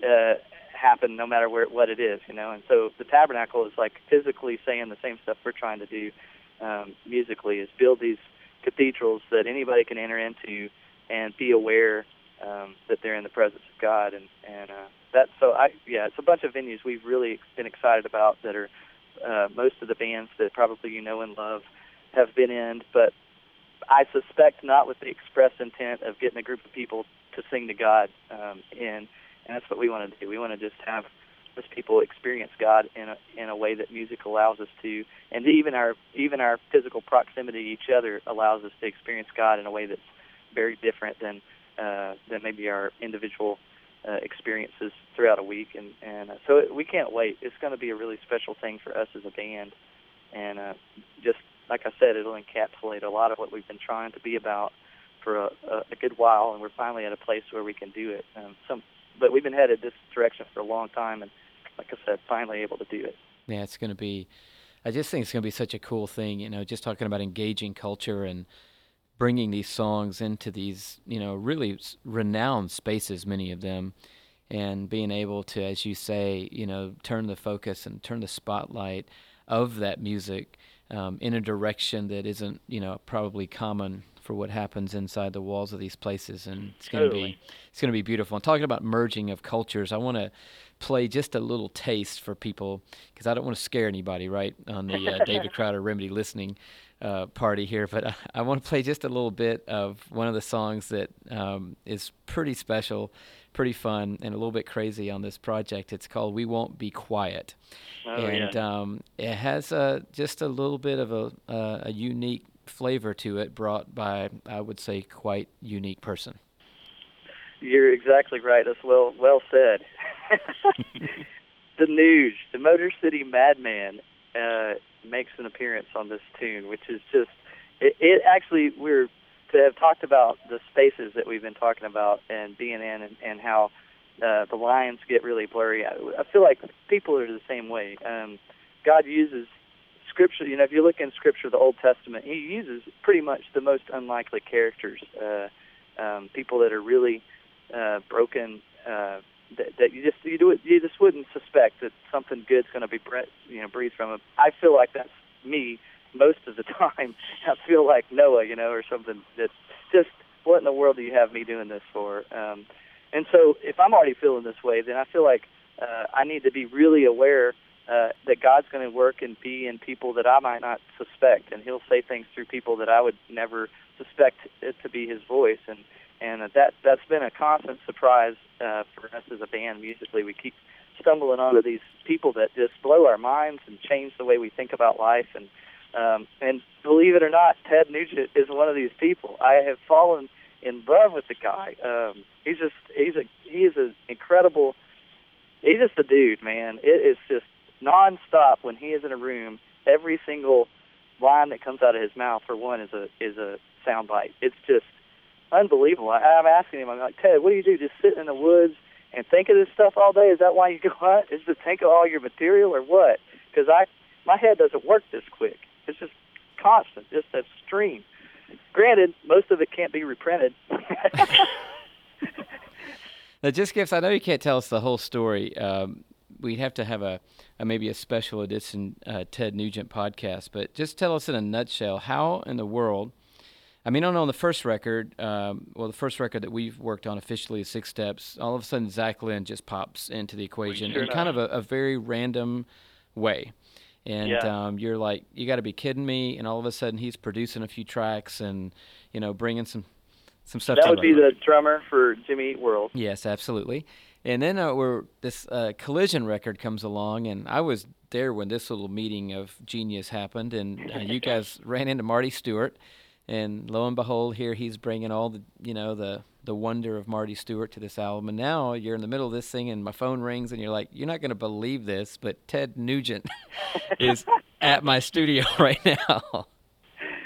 happen no matter what it is, And so the Tabernacle is like physically saying the same stuff we're trying to do musically, is build these cathedrals that anybody can enter into and be aware that they're in the presence of God, and that's it's a bunch of venues we've really been excited about that are most of the bands that probably you know and love have been in, but I suspect not with the express intent of getting a group of people to sing to God and that's what we want to do. We want to just have those people experience God in a way that music allows us to, and even our physical proximity to each other allows us to experience God in a way that's very different than maybe our individual experiences throughout a week, and so we can't wait. It's going to be a really special thing for us as a band, and just like I said, it'll encapsulate a lot of what we've been trying to be about for a good while, and we're finally at a place where we can do it. But we've been headed this direction for a long time, and like I said, finally able to do it. Yeah, it's going to be. I just think it's going to be such a cool thing, just talking about engaging culture and bringing these songs into these, really renowned spaces, many of them, and being able to, as you say, turn the focus and turn the spotlight of that music in a direction that isn't, probably common for what happens inside the walls of these places, and it's going to be beautiful. And talking about merging of cultures, I want to play just a little taste for people, because I don't want to scare anybody, right, on the David Crowder Remedy listening party here, but I want to play just a little bit of one of the songs that is pretty special, pretty fun, and a little bit crazy on this project. It's called "We Won't Be Quiet," it has just a little bit of a unique flavor to it, brought by, I would say, quite unique person. You're exactly right. That's well said. The Nuge, the Motor City Madman, makes an appearance on this tune, which is just it actually, we're to have talked about the spaces that we've been talking about and being in, and how the lines get really blurry. I feel like people are the same way. God uses Scripture, if you look in Scripture, the Old Testament, He uses pretty much the most unlikely characters, people that are really broken, that you just wouldn't suspect that something good's going to be breathed from them. I feel like that's me most of the time. I feel like Noah, or something that's just, what in the world do you have me doing this for? And so if I'm already feeling this way, then I feel like I need to be really aware that God's going to work and be in people that I might not suspect, and He'll say things through people that I would never suspect it to be His voice, and that's been a constant surprise for us as a band musically. We keep stumbling onto these people that just blow our minds and change the way we think about life, and believe it or not, Ted Nugent is one of these people. I have fallen in love with the guy. He is an incredible. He's just a dude, man. It is just nonstop when he is in a room. Every single line that comes out of his mouth, for one, is a soundbite. It's just unbelievable. I'm asking him, I'm like, Ted, what do you do? Just sit in the woods and think of this stuff all day? Is that why you go hunt? Is to think of all your material, or what? Because my head doesn't work this quick. It's just constant, just that stream. Granted, most of it can't be reprinted. Now, just Gifts, I know you can't tell us the whole story. We'd have to have maybe a special edition Ted Nugent podcast, but just tell us in a nutshell, how in the world, I mean, I don't know, on the first record, the first record that we've worked on officially is Six Steps, all of a sudden Zach Lynn just pops into the equation in kind of a very random way. And you're like, you got to be kidding me, and all of a sudden he's producing a few tracks and, bringing some stuff. That would be the drummer for Jimmy Eat World. Yes, absolutely. And then this Collision record comes along, and I was there when this little meeting of genius happened, and you guys ran into Marty Stewart, and lo and behold, here he's bringing all the wonder of Marty Stewart to this album. And now you're in the middle of this thing, and my phone rings, and you're like, you're not going to believe this, but Ted Nugent is at my studio right now.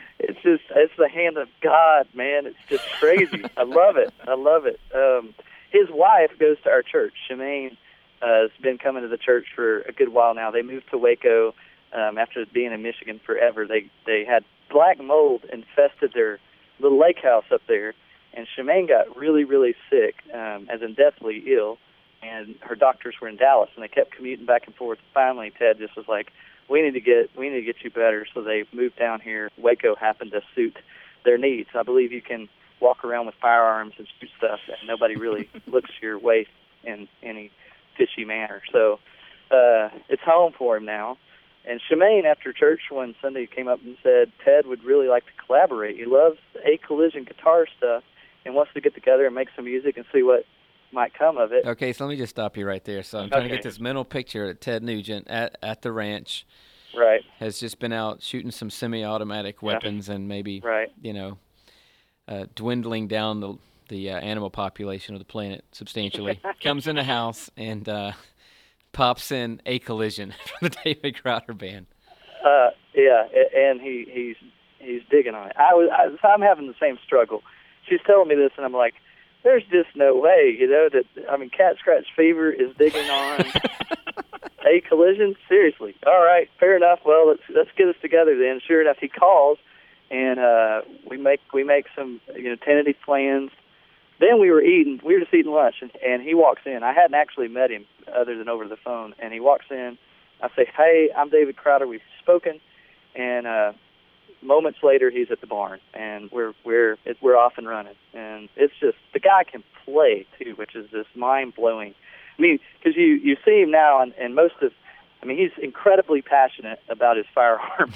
It's the hand of God, man. It's just crazy. I love it. his wife goes to our church. Shemaine has been coming to the church for a good while now. They moved to Waco after being in Michigan forever. They had black mold infested their little lake house up there, and Shemaine got really, really sick, as in deathly ill, and her doctors were in Dallas, and they kept commuting back and forth. Finally, Ted just was like, we need to get you better. So they moved down here. Waco happened to suit their needs. I believe you can walk around with firearms and shoot stuff, and nobody really looks your way in any fishy manner. So it's home for him now. And Shemaine, after church one Sunday, came up and said Ted would really like to collaborate. He loves A Collision guitar stuff and wants to get together and make some music and see what might come of it. Okay, so let me just stop you right there. So I'm trying to get this mental picture that Ted Nugent at the ranch has just been out shooting some semi-automatic weapons and maybe, dwindling down the animal population of the planet substantially. Comes in the house and pops in A Collision from the David Crowder Band. And he's digging on it. I'm having the same struggle. She's telling me this, and I'm like, there's just no way, Cat Scratch Fever is digging on A Collision? Seriously. All right, fair enough. Well, let's get us together then. Sure enough, he calls, and we make some tentative plans. Then we were just eating lunch, and he walks in. I hadn't actually met him other than over the phone, and he walks in. I say, hey, I'm David Crowder. We've spoken, and moments later, he's at the barn, and we're off and running. And it's just, the guy can play too, which is just mind blowing. I mean, because you see him now, and he's incredibly passionate about his firearms.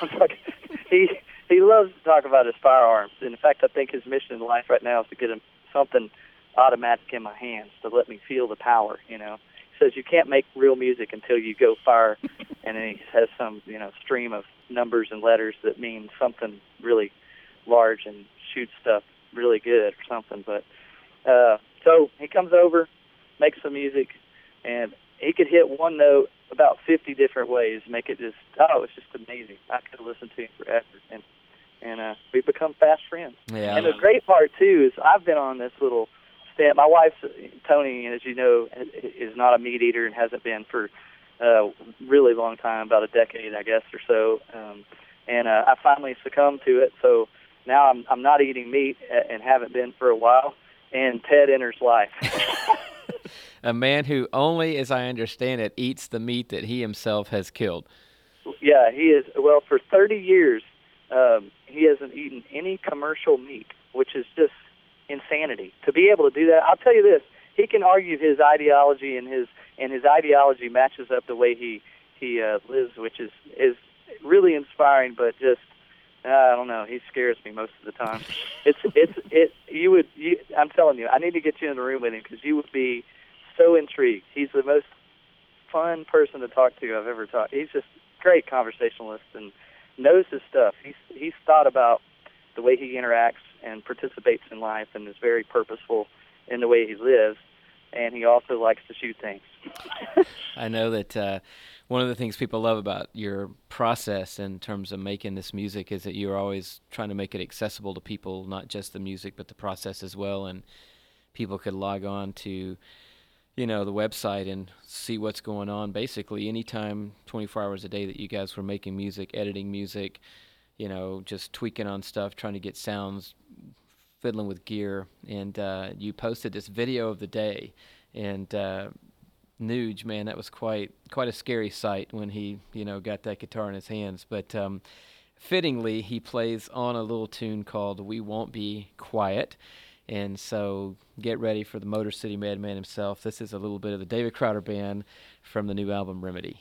He loves to talk about his firearms. In fact, I think his mission in life right now is to get him something automatic in my hands to let me feel the power. He says you can't make real music until you go fire, and then he has some stream of numbers and letters that mean something really large and shoot stuff really good or something. But so he comes over, makes some music, and he could hit one note about 50 different ways, make it just, it's just amazing. I could listen to him forever, and we've become fast friends. Yeah. And the great part too is I've been on this little stint. My wife, Tony, as you know, is not a meat eater and hasn't been for really long time, about a decade, I guess, or so. And I finally succumbed to it. So now I'm not eating meat and haven't been for a while. And Ted enters life. A man who only, as I understand it, eats the meat that he himself has killed. Yeah, he is. Well, for 30 years, he hasn't eaten any commercial meat, which is just insanity. To be able to do that, I'll tell you this: he can argue his ideology, and his ideology matches up the way he lives, which is really inspiring. But just I don't know, he scares me most of the time. I'm telling you, I need to get you in the room with him because you would be so intrigued. He's the most fun person to talk to I've ever talked. He's just a great conversationalist and knows his stuff. He's thought about the way he interacts and participates in life and is very purposeful in the way he lives, and he also likes to shoot things. I know that one of the things people love about your process in terms of making this music is that you're always trying to make it accessible to people, not just the music but the process as well, and people could log on to the website and see what's going on basically anytime, 24 hours a day, that you guys were making music, editing music, just tweaking on stuff, trying to get sounds, fiddling with gear. And you posted this video of the day, and Nuge, man, that was quite a scary sight when he got that guitar in his hands. But fittingly, he plays on a little tune called We Won't Be Quiet. And so get ready for the Motor City Madman himself. This is a little bit of the David Crowder Band from the new album Remedy.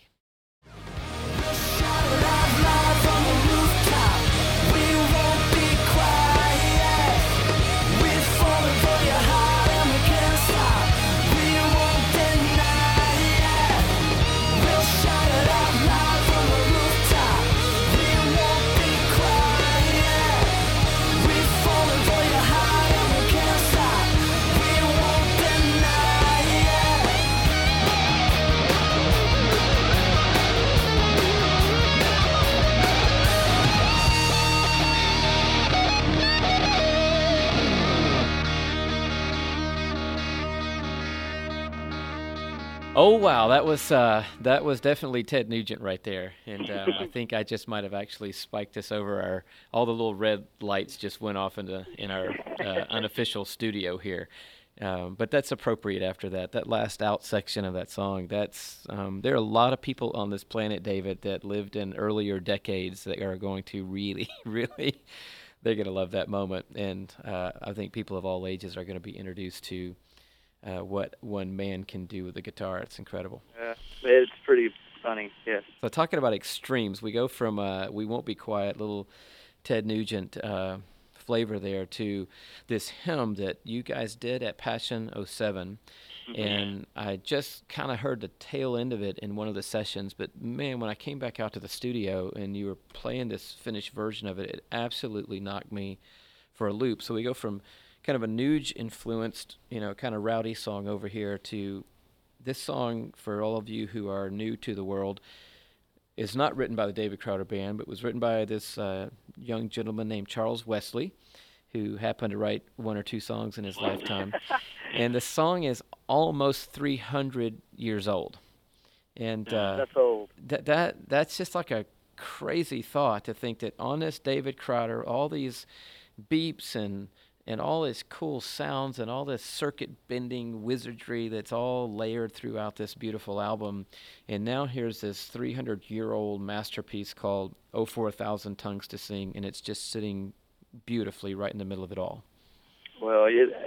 Oh wow, that was definitely Ted Nugent right there, and I think I just might have actually spiked this over all the little red lights just went off in our unofficial studio here, but that's appropriate after that last out section of that song. There are a lot of people on this planet, David, that lived in earlier decades that are going to really really they're going to love that moment, and I think people of all ages are going to be introduced to what one man can do with the guitar. It's incredible. Yeah, it's pretty funny, yes. So talking about extremes, we go from We Won't Be Quiet, little Ted Nugent flavor there, to this hymn that you guys did at Passion '07. And I just kind of heard the tail end of it in one of the sessions, but man, when I came back out to the studio and you were playing this finished version of it, it absolutely knocked me for a loop. So we go from kind of a Nuge-influenced, kind of rowdy song over here to this song, for all of you who are new to the world, is not written by the David Crowder Band, but was written by this young gentleman named Charles Wesley, who happened to write one or two songs in his lifetime. And the song is almost 300 years old. And that's old. That's just like a crazy thought to think that on this David Crowder, all these beeps and all this cool sounds and all this circuit-bending wizardry that's all layered throughout this beautiful album. And now here's this 300-year-old masterpiece called Oh for a Thousand Tongues to Sing, and it's just sitting beautifully right in the middle of it all. Well,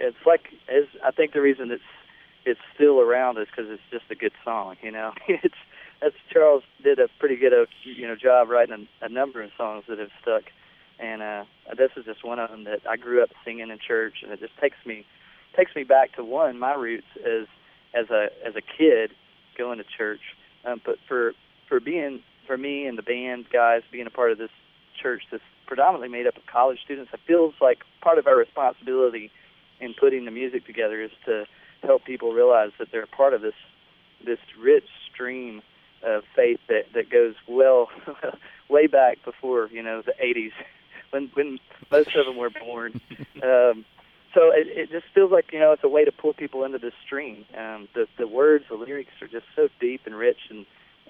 I think the reason it's still around is because it's just a good song, Charles did a pretty good job writing a number of songs that have stuck. And this is just one of them that I grew up singing in church, and it just takes me back to my roots as a kid going to church. But for me and the band guys being a part of this church that's predominantly made up of college students, it feels like part of our responsibility in putting the music together is to help people realize that they're part of this rich stream of faith that goes way back before the 80s. When most of them were born. So it just feels like, it's a way to pull people into this stream. The words, the lyrics are just so deep and rich, and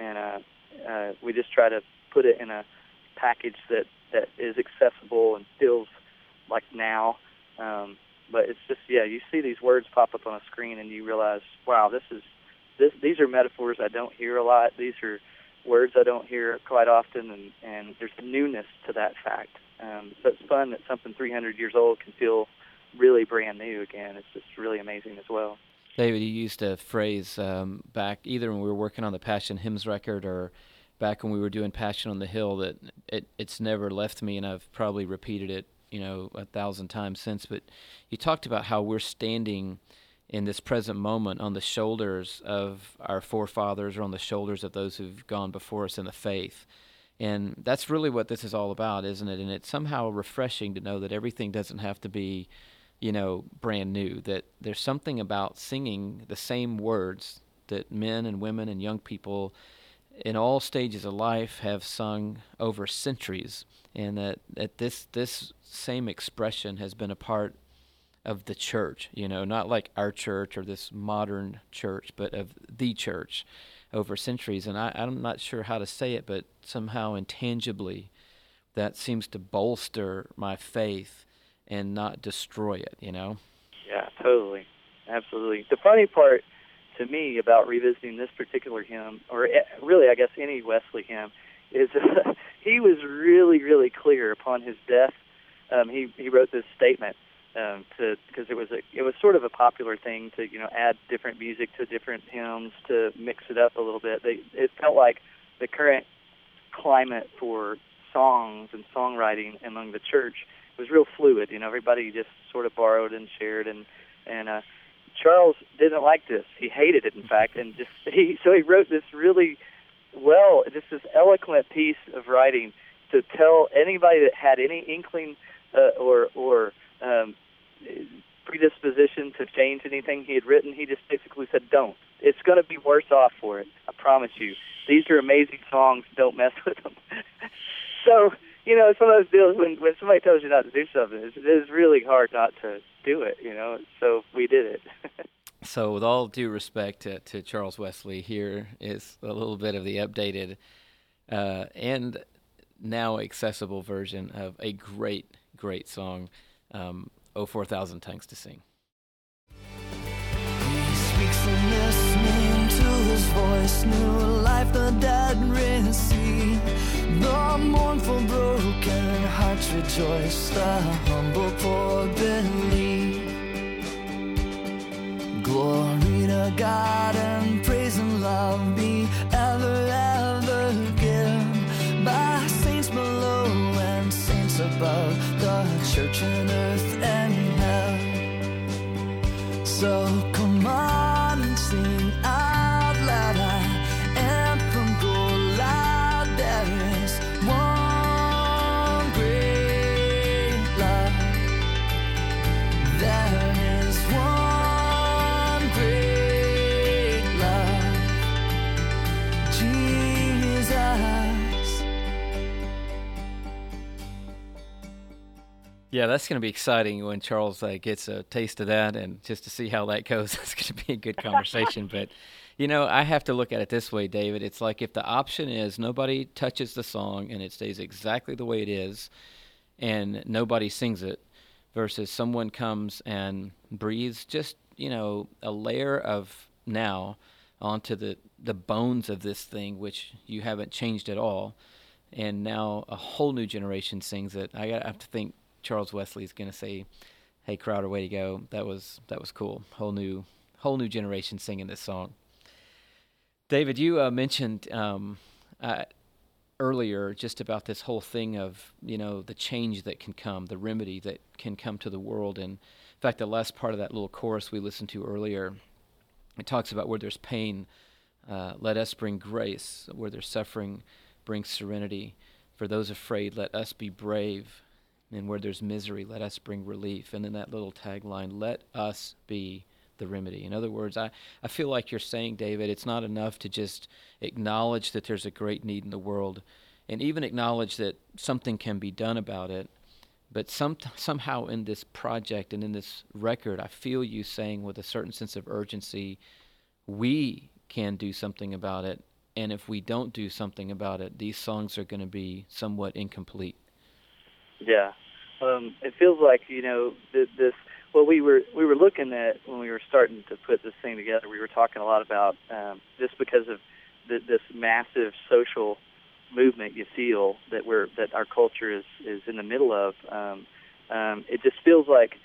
we just try to put it in a package that is accessible and feels like now. But it's just, you see these words pop up on a screen and you realize, wow, these are metaphors I don't hear a lot. These are words I don't hear quite often, and there's newness to that fact. So it's fun that something 300 years old can feel really brand new again. It's just really amazing as well. David, you used a phrase back either when we were working on the Passion Hymns record or back when we were doing Passion on the Hill that it's never left me, and I've probably repeated it 1,000 times since. But you talked about how we're standing in this present moment on the shoulders of our forefathers or on the shoulders of those who've gone before us in the faith. And that's really what this is all about, isn't it? And it's somehow refreshing to know that everything doesn't have to be, brand new, that there's something about singing the same words that men and women and young people in all stages of life have sung over centuries, and that this same expression has been a part of the church, not like our church or this modern church, but of the church over centuries. And I'm not sure how to say it, but somehow intangibly that seems to bolster my faith and not destroy it, Yeah, totally. Absolutely. The funny part to me about revisiting this particular hymn, or really I guess any Wesley hymn, is he was really, really clear upon his death. He wrote this statement because it was sort of a popular thing to add different music to different hymns to mix it up a little bit. It felt like the current climate for songs and songwriting among the church was real fluid. Everybody just sort of borrowed and shared, and Charles didn't like this. He hated it, in fact, and so he wrote this really this eloquent piece of writing to tell anybody that had any inkling or predisposition to change anything he had written. He just basically said, don't. It's going to be worse off for it. I promise you. These are amazing songs. Don't mess with them. So, it's one of those deals when somebody tells you not to do something, it is really hard not to do it, So we did it. So, with all due respect to Charles Wesley, here is a little bit of the updated and now accessible version of a great, great song, "Oh 4,000 Tongues to Sing." He speaks and listening to his voice, new life the dead receive. The mournful broken hearts rejoice, the humble poor believe. Glory to God and praise and love be ever, ever given by saints below and saints above, the church and earth and hell. So come on and sing out loud, our anthem go loud. There is one great love. There is one great love, Jesus. Yeah, that's going to be exciting when Charles gets a taste of that, and just to see how that goes, it's going to be a good conversation. But, I have to look at it this way, David. It's like if the option is nobody touches the song and it stays exactly the way it is and nobody sings it, versus someone comes and breathes just, a layer of now onto the bones of this thing, which you haven't changed at all, and now a whole new generation sings it. I have to think Charles Wesley is going to say, "Hey Crowder, way to go! That was cool. Whole new generation singing this song." David, you mentioned earlier just about this whole thing of the change that can come, the remedy that can come to the world, and in fact, the last part of that little chorus we listened to earlier, it talks about where there's pain, let us bring grace. Where there's suffering, bring serenity. For those afraid, let us be brave. And where there's misery, let us bring relief. And then that little tagline, let us be the remedy. In other words, I feel like you're saying, David, it's not enough to just acknowledge that there's a great need in the world and even acknowledge that something can be done about it. But somehow in this project and in this record, I feel you saying with a certain sense of urgency, we can do something about it. And if we don't do something about it, these songs are going to be somewhat incomplete. Yeah. It feels like, this. Well, we were looking at when we were starting to put this thing together. We were talking a lot about just because of this massive social movement you feel that our culture is in the middle of. It just feels like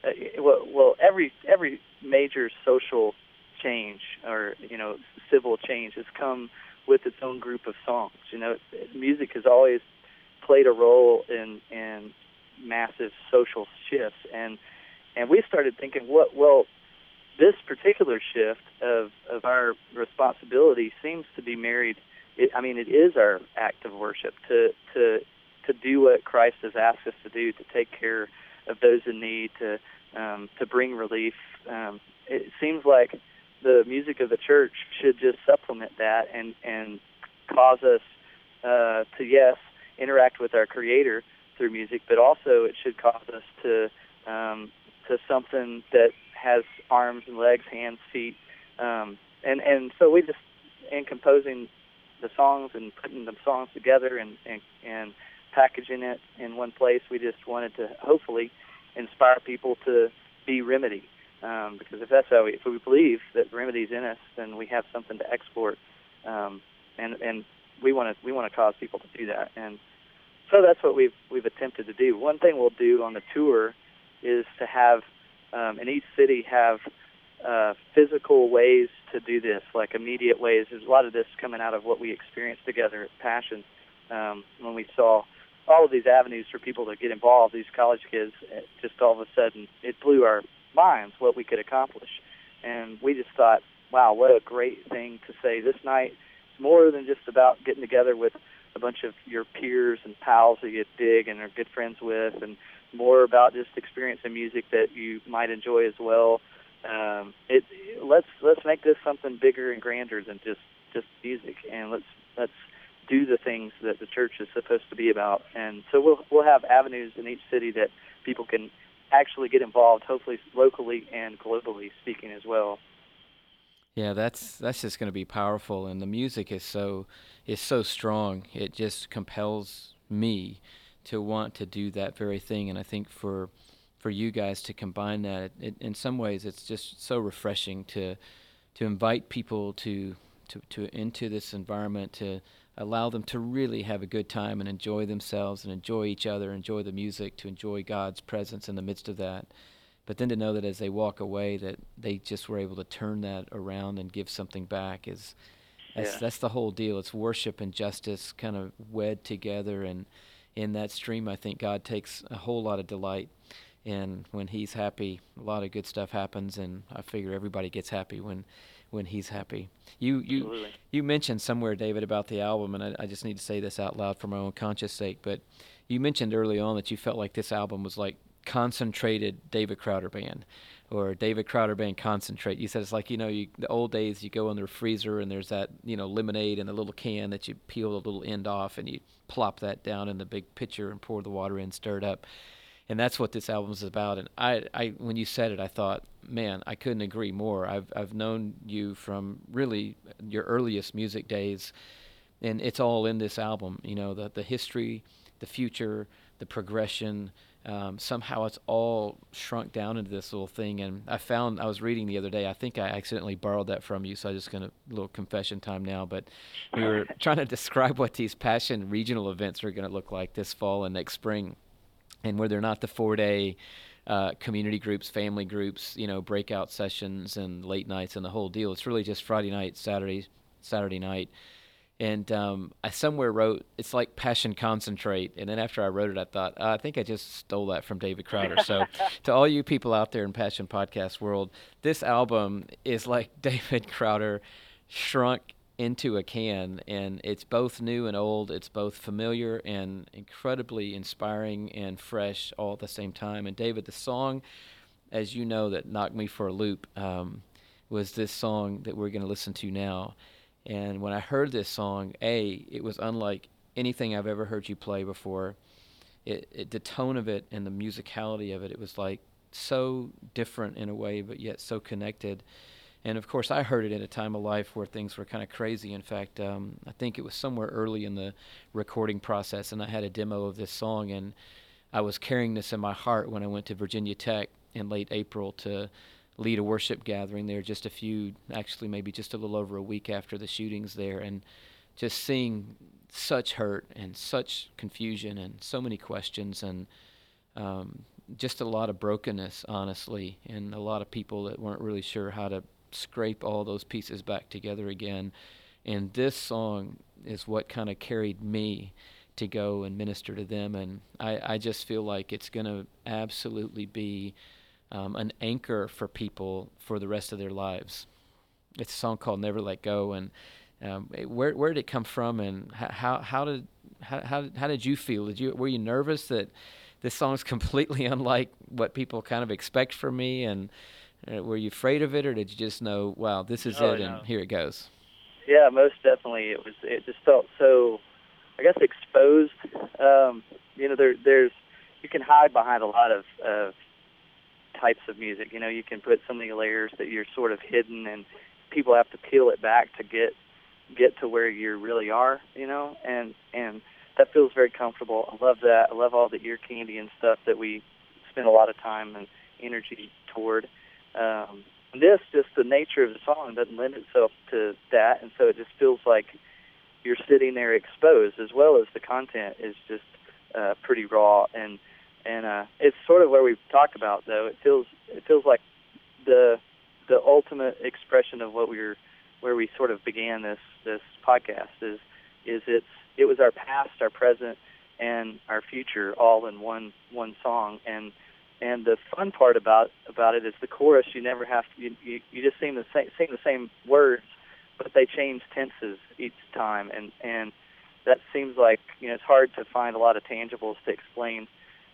every major social change or civil change has come with its own group of songs. Music has always played a role in massive social shifts, and we started thinking, this particular shift of our responsibility seems to be married. It is our act of worship to do what Christ has asked us to do, to take care of those in need, to bring relief. It seems like the music of the church should just supplement that and cause us to interact with our Creator through music, but also it should cause us to something that has arms and legs, hands, feet, and so we just, in composing the songs and putting the songs together and packaging it in one place, we just wanted to hopefully inspire people to be Remedy, because if we believe that Remedy's in us, then we have something to export, and we want to cause people to do that, and so that's what we've attempted to do. One thing we'll do on the tour is to have in each city have physical ways to do this, like immediate ways. There's a lot of this coming out of what we experienced together at Passion, when we saw all of these avenues for people to get involved, these college kids. Just all of a sudden, it blew our minds what we could accomplish. And we just thought, wow, what a great thing to say this night. It's more than just about getting together with a bunch of your peers and pals that you dig and are good friends with, and more about just experiencing music that you might enjoy as well. Let's make this something bigger and grander than just music, and let's do the things that the church is supposed to be about. And so we'll have avenues in each city that people can actually get involved, hopefully locally and globally speaking as well. Yeah, that's just going to be powerful, and the music is so strong. It just compels me to want to do that very thing, and I think for you guys to combine that, in some ways, it's just so refreshing to invite people to into this environment, to allow them to really have a good time and enjoy themselves and enjoy each other, enjoy the music, to enjoy God's presence in the midst of that. But then to know that as they walk away, that they just were able to turn that around and give something back is that's the whole deal. It's worship and justice kind of wed together, and in that stream, I think God takes a whole lot of delight. And when He's happy, a lot of good stuff happens, and I figure everybody gets happy when He's happy. You mentioned somewhere, David, about the album, and I just need to say this out loud for my own conscious sake, but you mentioned early on that you felt like this album was like concentrated David Crowder Band, or David Crowder Band Concentrate. You said it's like, the old days, you go in the freezer and there's that, lemonade in the little can that you peel the little end off and you plop that down in the big pitcher and pour the water in, stir it up. And that's what this album is about. And I when you said it, I thought, man, I couldn't agree more. I've known you from really your earliest music days, and it's all in this album. The history, the future, the progression. Somehow it's all shrunk down into this little thing. And I was reading the other day, I think I accidentally borrowed that from you, so I'm just going to, little confession time now, but we were trying to describe what these Passion regional events are going to look like this fall and next spring, and where they're not the 4-day community groups, family groups, breakout sessions and late nights and the whole deal. It's really just Friday night, Saturday night. And I somewhere wrote, it's like Passion Concentrate. And then after I wrote it, I thought, I think I just stole that from David Crowder. So to all you people out there in Passion Podcast world, this album is like David Crowder shrunk into a can, and it's both new and old. It's both familiar and incredibly inspiring and fresh all at the same time. And David, the song, as you know, that knocked me for a loop was this song that we're going to listen to now. And when I heard this song, it was unlike anything I've ever heard you play before. The tone of it and the musicality of it, it was like so different in a way, but yet so connected. And of course, I heard it at a time of life where things were kind of crazy. In fact, I think it was somewhere early in the recording process, and I had a demo of this song, and I was carrying this in my heart when I went to Virginia Tech in late April to lead a worship gathering there, maybe just a little over a week after the shootings there, and just seeing such hurt and such confusion and so many questions, and just a lot of brokenness, honestly, and a lot of people that weren't really sure how to scrape all those pieces back together again. And this song is what kind of carried me to go and minister to them. And I just feel like it's going to absolutely be an anchor for people for the rest of their lives. It's a song called Never Let Go. And where did it come from, and how did you feel? Were you nervous that this song's completely unlike what people kind of expect from me, and were you afraid of it, or did you just know, wow, this is it, and here it goes? Yeah, most definitely. It just felt so, I guess, exposed. There's you can hide behind a lot of types of music. You can put so many layers that you're sort of hidden, and people have to peel it back to get to where you really are. And that feels very comfortable. I love that. I love all the ear candy and stuff that we spend a lot of time and energy toward. Just the nature of the song doesn't lend itself to that, and so it just feels like you're sitting there exposed, as well as the content is just pretty raw, and it's sort of where we've talked about, though. It feels like the ultimate expression of where we sort of began this podcast is it was our past, our present, and our future all in one song. And the fun part about it is the chorus. You never have to. You just sing the same words, but they change tenses each time, and that seems like it's hard to find a lot of tangibles to explain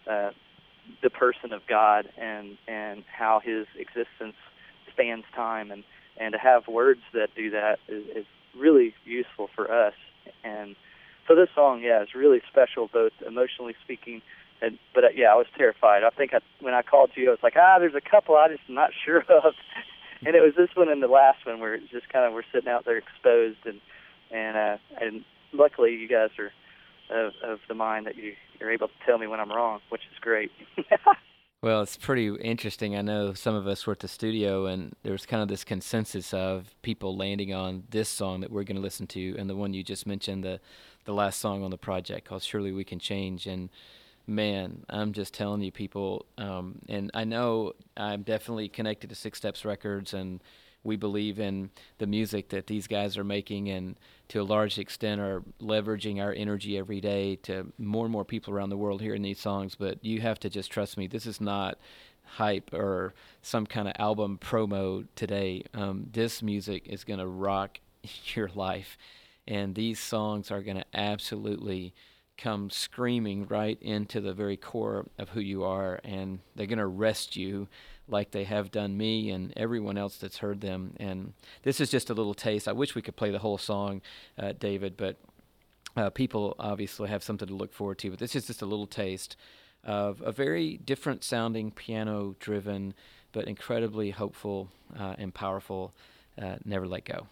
the person of God and how His existence spans time, and to have words that do that is really useful for us. And so this song, is really special, both emotionally speaking. But I was terrified. I think when I called you, I was like, there's a couple I'm just not sure of. And it was this one and the last one where it's just kind of we're sitting out there exposed, and luckily you guys are of the mind that you're able to tell me when I'm wrong, which is great. Well, it's pretty interesting. I know some of us were at the studio, and there was kind of this consensus of people landing on this song that we're going to listen to, and the one you just mentioned, the last song on the project called Surely We Can Change. And man, I'm just telling you, people, and I know I'm definitely connected to Six Steps Records, and we believe in the music that these guys are making, and to a large extent are leveraging our energy every day to more and more people around the world hearing these songs. But you have to just trust me. This is not hype or some kind of album promo today. This music is going to rock your life, and these songs are going to absolutely come screaming right into the very core of who you are, and they're going to arrest you like they have done me and everyone else that's heard them. And this is just a little taste. I wish we could play the whole song, David, but people obviously have something to look forward to. But this is just a little taste of a very different sounding, piano-driven, but incredibly hopeful and powerful Never Let Go.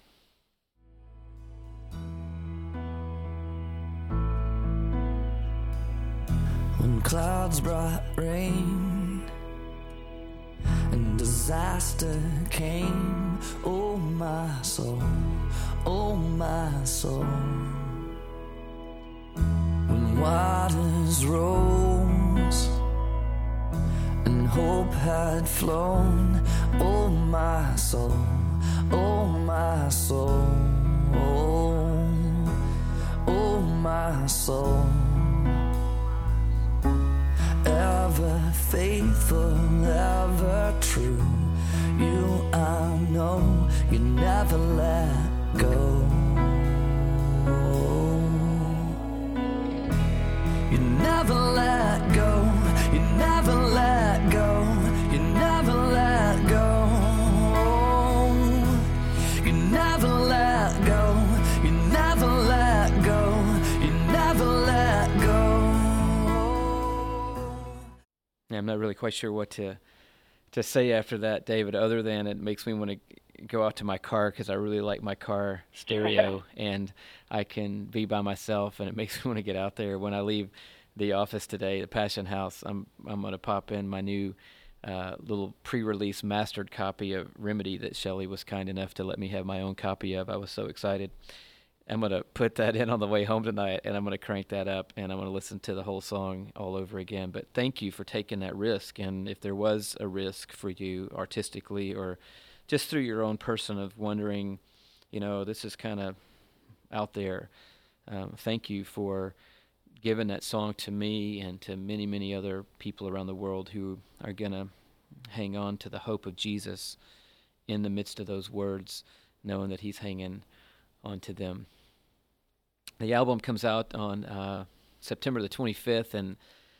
When clouds brought rain and disaster came, oh my soul, oh my soul. When waters rose and hope had flown, oh my soul, oh my soul, oh my soul. Ever faithful, ever true, you I know, you never let go. You never let go, you never let go, you never let go. You never let go, you never let go, you never let go. I'm not really quite sure what to say after that, David, other than it makes me want to go out to my car because I really like my car stereo and I can be by myself, and it makes me want to get out there. When I leave the office today, the Passion House, I'm going to pop in my new little pre-release mastered copy of Remedy that Shelley was kind enough to let me have my own copy of. I was so excited. I'm going to put that in on the way home tonight, and I'm going to crank that up, and I'm going to listen to the whole song all over again. But thank you for taking that risk. And if there was a risk for you artistically or just through your own person of wondering, this is kind of out there, thank you for giving that song to me and to many, many other people around the world who are going to hang on to the hope of Jesus in the midst of those words, knowing that he's hanging on to them. The album comes out on September the 25th, and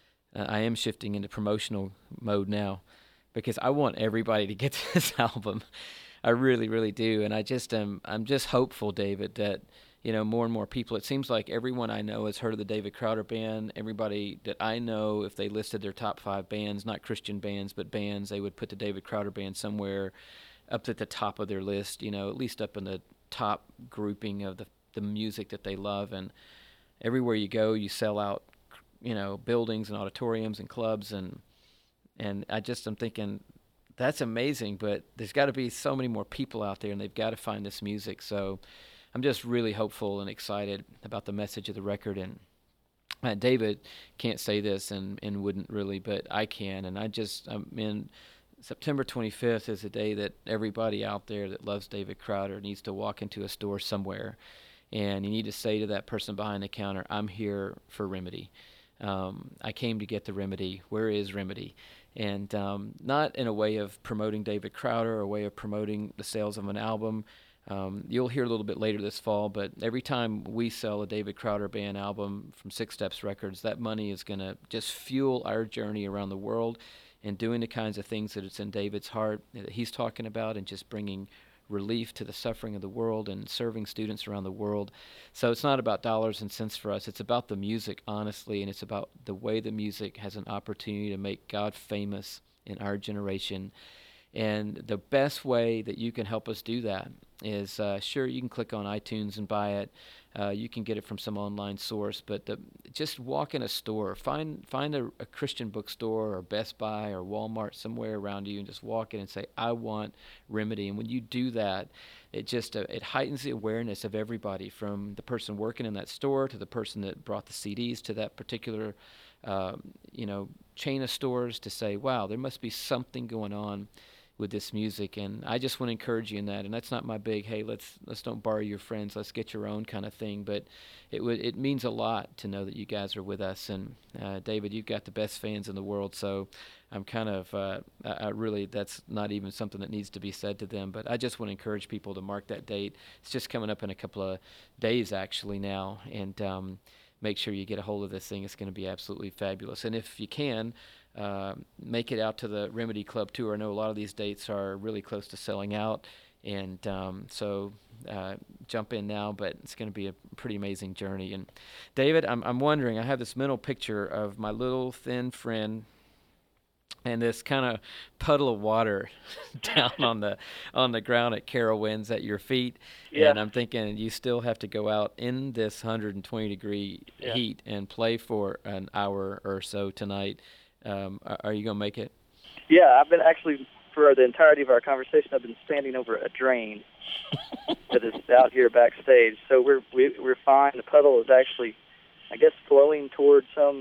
I am shifting into promotional mode now because I want everybody to get this album. I really, really do. And I'm just hopeful, David, that more and more people, it seems like everyone I know has heard of the David Crowder Band. Everybody that I know, if they listed their top 5 bands, not Christian bands, but bands, they would put the David Crowder Band somewhere up at the top of their list, at least up in the top grouping of the music that they love. And everywhere you go, you sell out, buildings and auditoriums and clubs. And I'm thinking, that's amazing, but there's got to be so many more people out there, and they've got to find this music. So I'm just really hopeful and excited about the message of the record. And David can't say this and wouldn't really, but I can. And September 25th is a day that everybody out there that loves David Crowder needs to walk into a store somewhere, and you need to say to that person behind the counter, I'm here for Remedy. I came to get the Remedy. Where is Remedy? And not in a way of promoting David Crowder or a way of promoting the sales of an album. You'll hear a little bit later this fall, but every time we sell a David Crowder Band album from Six Steps Records, that money is going to just fuel our journey around the world and doing the kinds of things that it's in David's heart that he's talking about, and just bringing relief to the suffering of the world and serving students around the world. So it's not about dollars and cents for us. It's about the music, honestly, and it's about the way the music has an opportunity to make God famous in our generation. And the best way that you can help us do that is, sure, you can click on iTunes and buy it. You can get it from some online source, but just walk in a store. Find a Christian bookstore or Best Buy or Walmart somewhere around you and just walk in and say, I want Remedy. And when you do that, it just it heightens the awareness of everybody, from the person working in that store to the person that brought the CDs to that particular chain of stores, to say, wow, there must be something going on with this music. And I just want to encourage you in that. And that's not my big, hey, let's don't borrow your friends, let's get your own kind of thing. But it means a lot to know that you guys are with us. And David, you've got the best fans in the world, so I'm kind of I really, that's not even something that needs to be said to them. But I just want to encourage people to mark that date. It's just coming up in a couple of days actually now, and make sure you get a hold of this thing. It's going to be absolutely fabulous. And if you can, make it out to the Remedy Club tour. I know a lot of these dates are really close to selling out, and so jump in now, but it's going to be a pretty amazing journey. And David, I'm wondering, I have this mental picture of my little thin friend and this kind of puddle of water down on the ground at Carowinds at your feet. Yeah. And I'm thinking, you still have to go out in this 120-degree heat and play for an hour or so tonight. Are you going to make it? Yeah, I've been actually, for the entirety of our conversation, I've been standing over a drain that is out here backstage. So we're fine. The puddle is actually, I guess, flowing towards some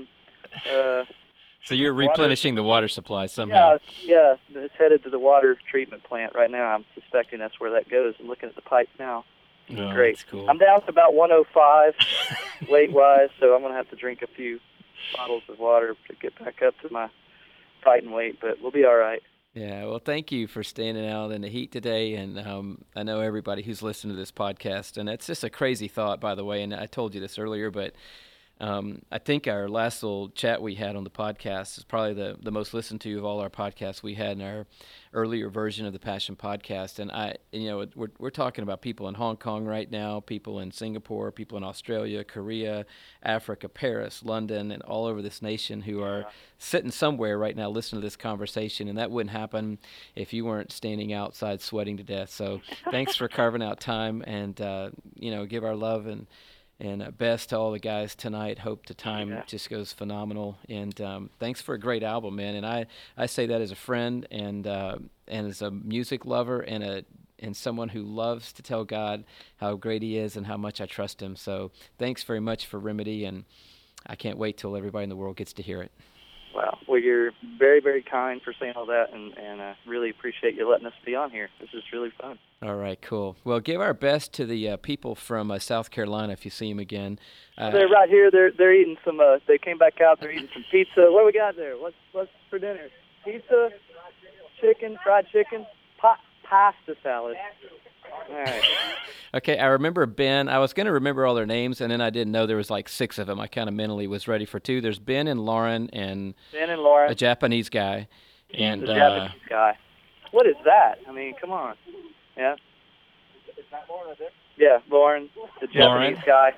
so you're replenishing the water supply somehow. Yeah, it's headed to the water treatment plant right now. I'm suspecting that's where that goes. I'm looking at the pipe now. Oh, great. That's cool. I'm down to about 105 weight-wise, so I'm going to have to drink a few bottles of water to get back up to my fighting weight, but we'll be all right. Yeah, well, thank you for standing out in the heat today, and I know everybody who's listened to this podcast, and it's just a crazy thought, by the way, and I told you this earlier, but I think our last little chat we had on the podcast is probably the most listened to of all our podcasts we had in our earlier version of the Passion Podcast. And we're talking about people in Hong Kong right now, people in Singapore, people in Australia, Korea, Africa, Paris, London, and all over this nation who are sitting somewhere right now listening to this conversation. And that wouldn't happen if you weren't standing outside sweating to death. So thanks for carving out time, and give our love and best to all the guys tonight. Hope the time just goes phenomenal. And thanks for a great album, man. And I say that as a friend and as a music lover and someone who loves to tell God how great he is and how much I trust him. So thanks very much for Remedy, and I can't wait till everybody in the world gets to hear it. Wow. Well, you're very, very kind for saying all that, and I really appreciate you letting us be on here. This is really fun. All right, cool. Well, give our best to the people from South Carolina if you see them again. They're right here. They're eating some. They came back out. They're eating some pizza. What do we got there? What's for dinner? Pizza, fried chicken, pasta salad. All right. Okay, I remember Ben. I was going to remember all their names, and then I didn't know there was like 6 of them. I kind of mentally was ready for 2. There's Ben and Lauren, a Japanese guy. And the Japanese guy. What is that? I mean, come on. Yeah. Is that Lauren right there? Yeah, Lauren, the Japanese guy.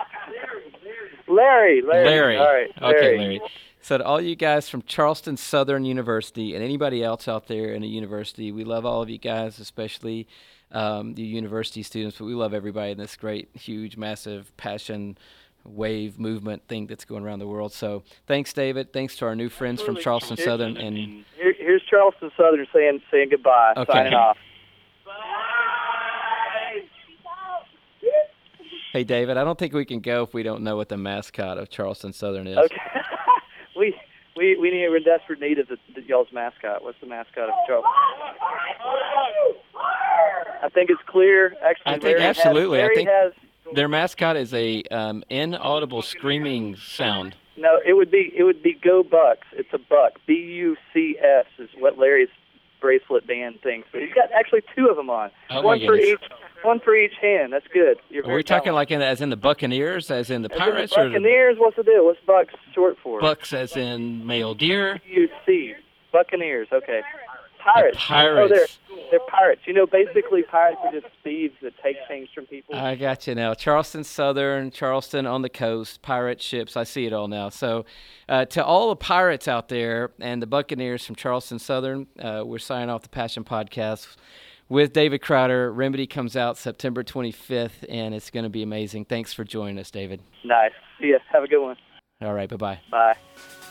Larry. All right. Okay, Larry. So to all you guys from Charleston Southern University and anybody else out there in a university, we love all of you guys, especially the university students, but we love everybody in this great, huge, massive passion wave movement thing that's going around the world. So thanks, David. Thanks to our new friends from Charleston Southern. And here's Charleston Southern saying goodbye, signing off. Hey, David, I don't think we can go if we don't know what the mascot of Charleston Southern is. Okay. We're in desperate need of y'all's mascot. What's the mascot of Charleston? I think it's clear. Actually, I think their mascot is a inaudible screaming sound. No, it would be Go Bucks. It's a buck. BUCS is what Larry's bracelet band thinks. So he's got actually 2 of them on. Oh, one for each hand. That's good. Are we talking like as in the Buccaneers, as in the Pirates? Or Buccaneers, what's the deal? What's Bucks short for? Bucks as in male deer? BUC. Buccaneers, okay. Pirates. Pirates. Oh, they're pirates. Basically pirates are just thieves that take things from people. I got you now. Charleston Southern, Charleston on the coast, pirate ships. I see it all now. So to all the pirates out there and the Buccaneers from Charleston Southern, we're signing off the Passion Podcast with David Crowder. Remedy comes out September 25th, and it's going to be amazing. Thanks for joining us, David. Nice. See ya. Have a good one. All right. Bye-bye. Bye.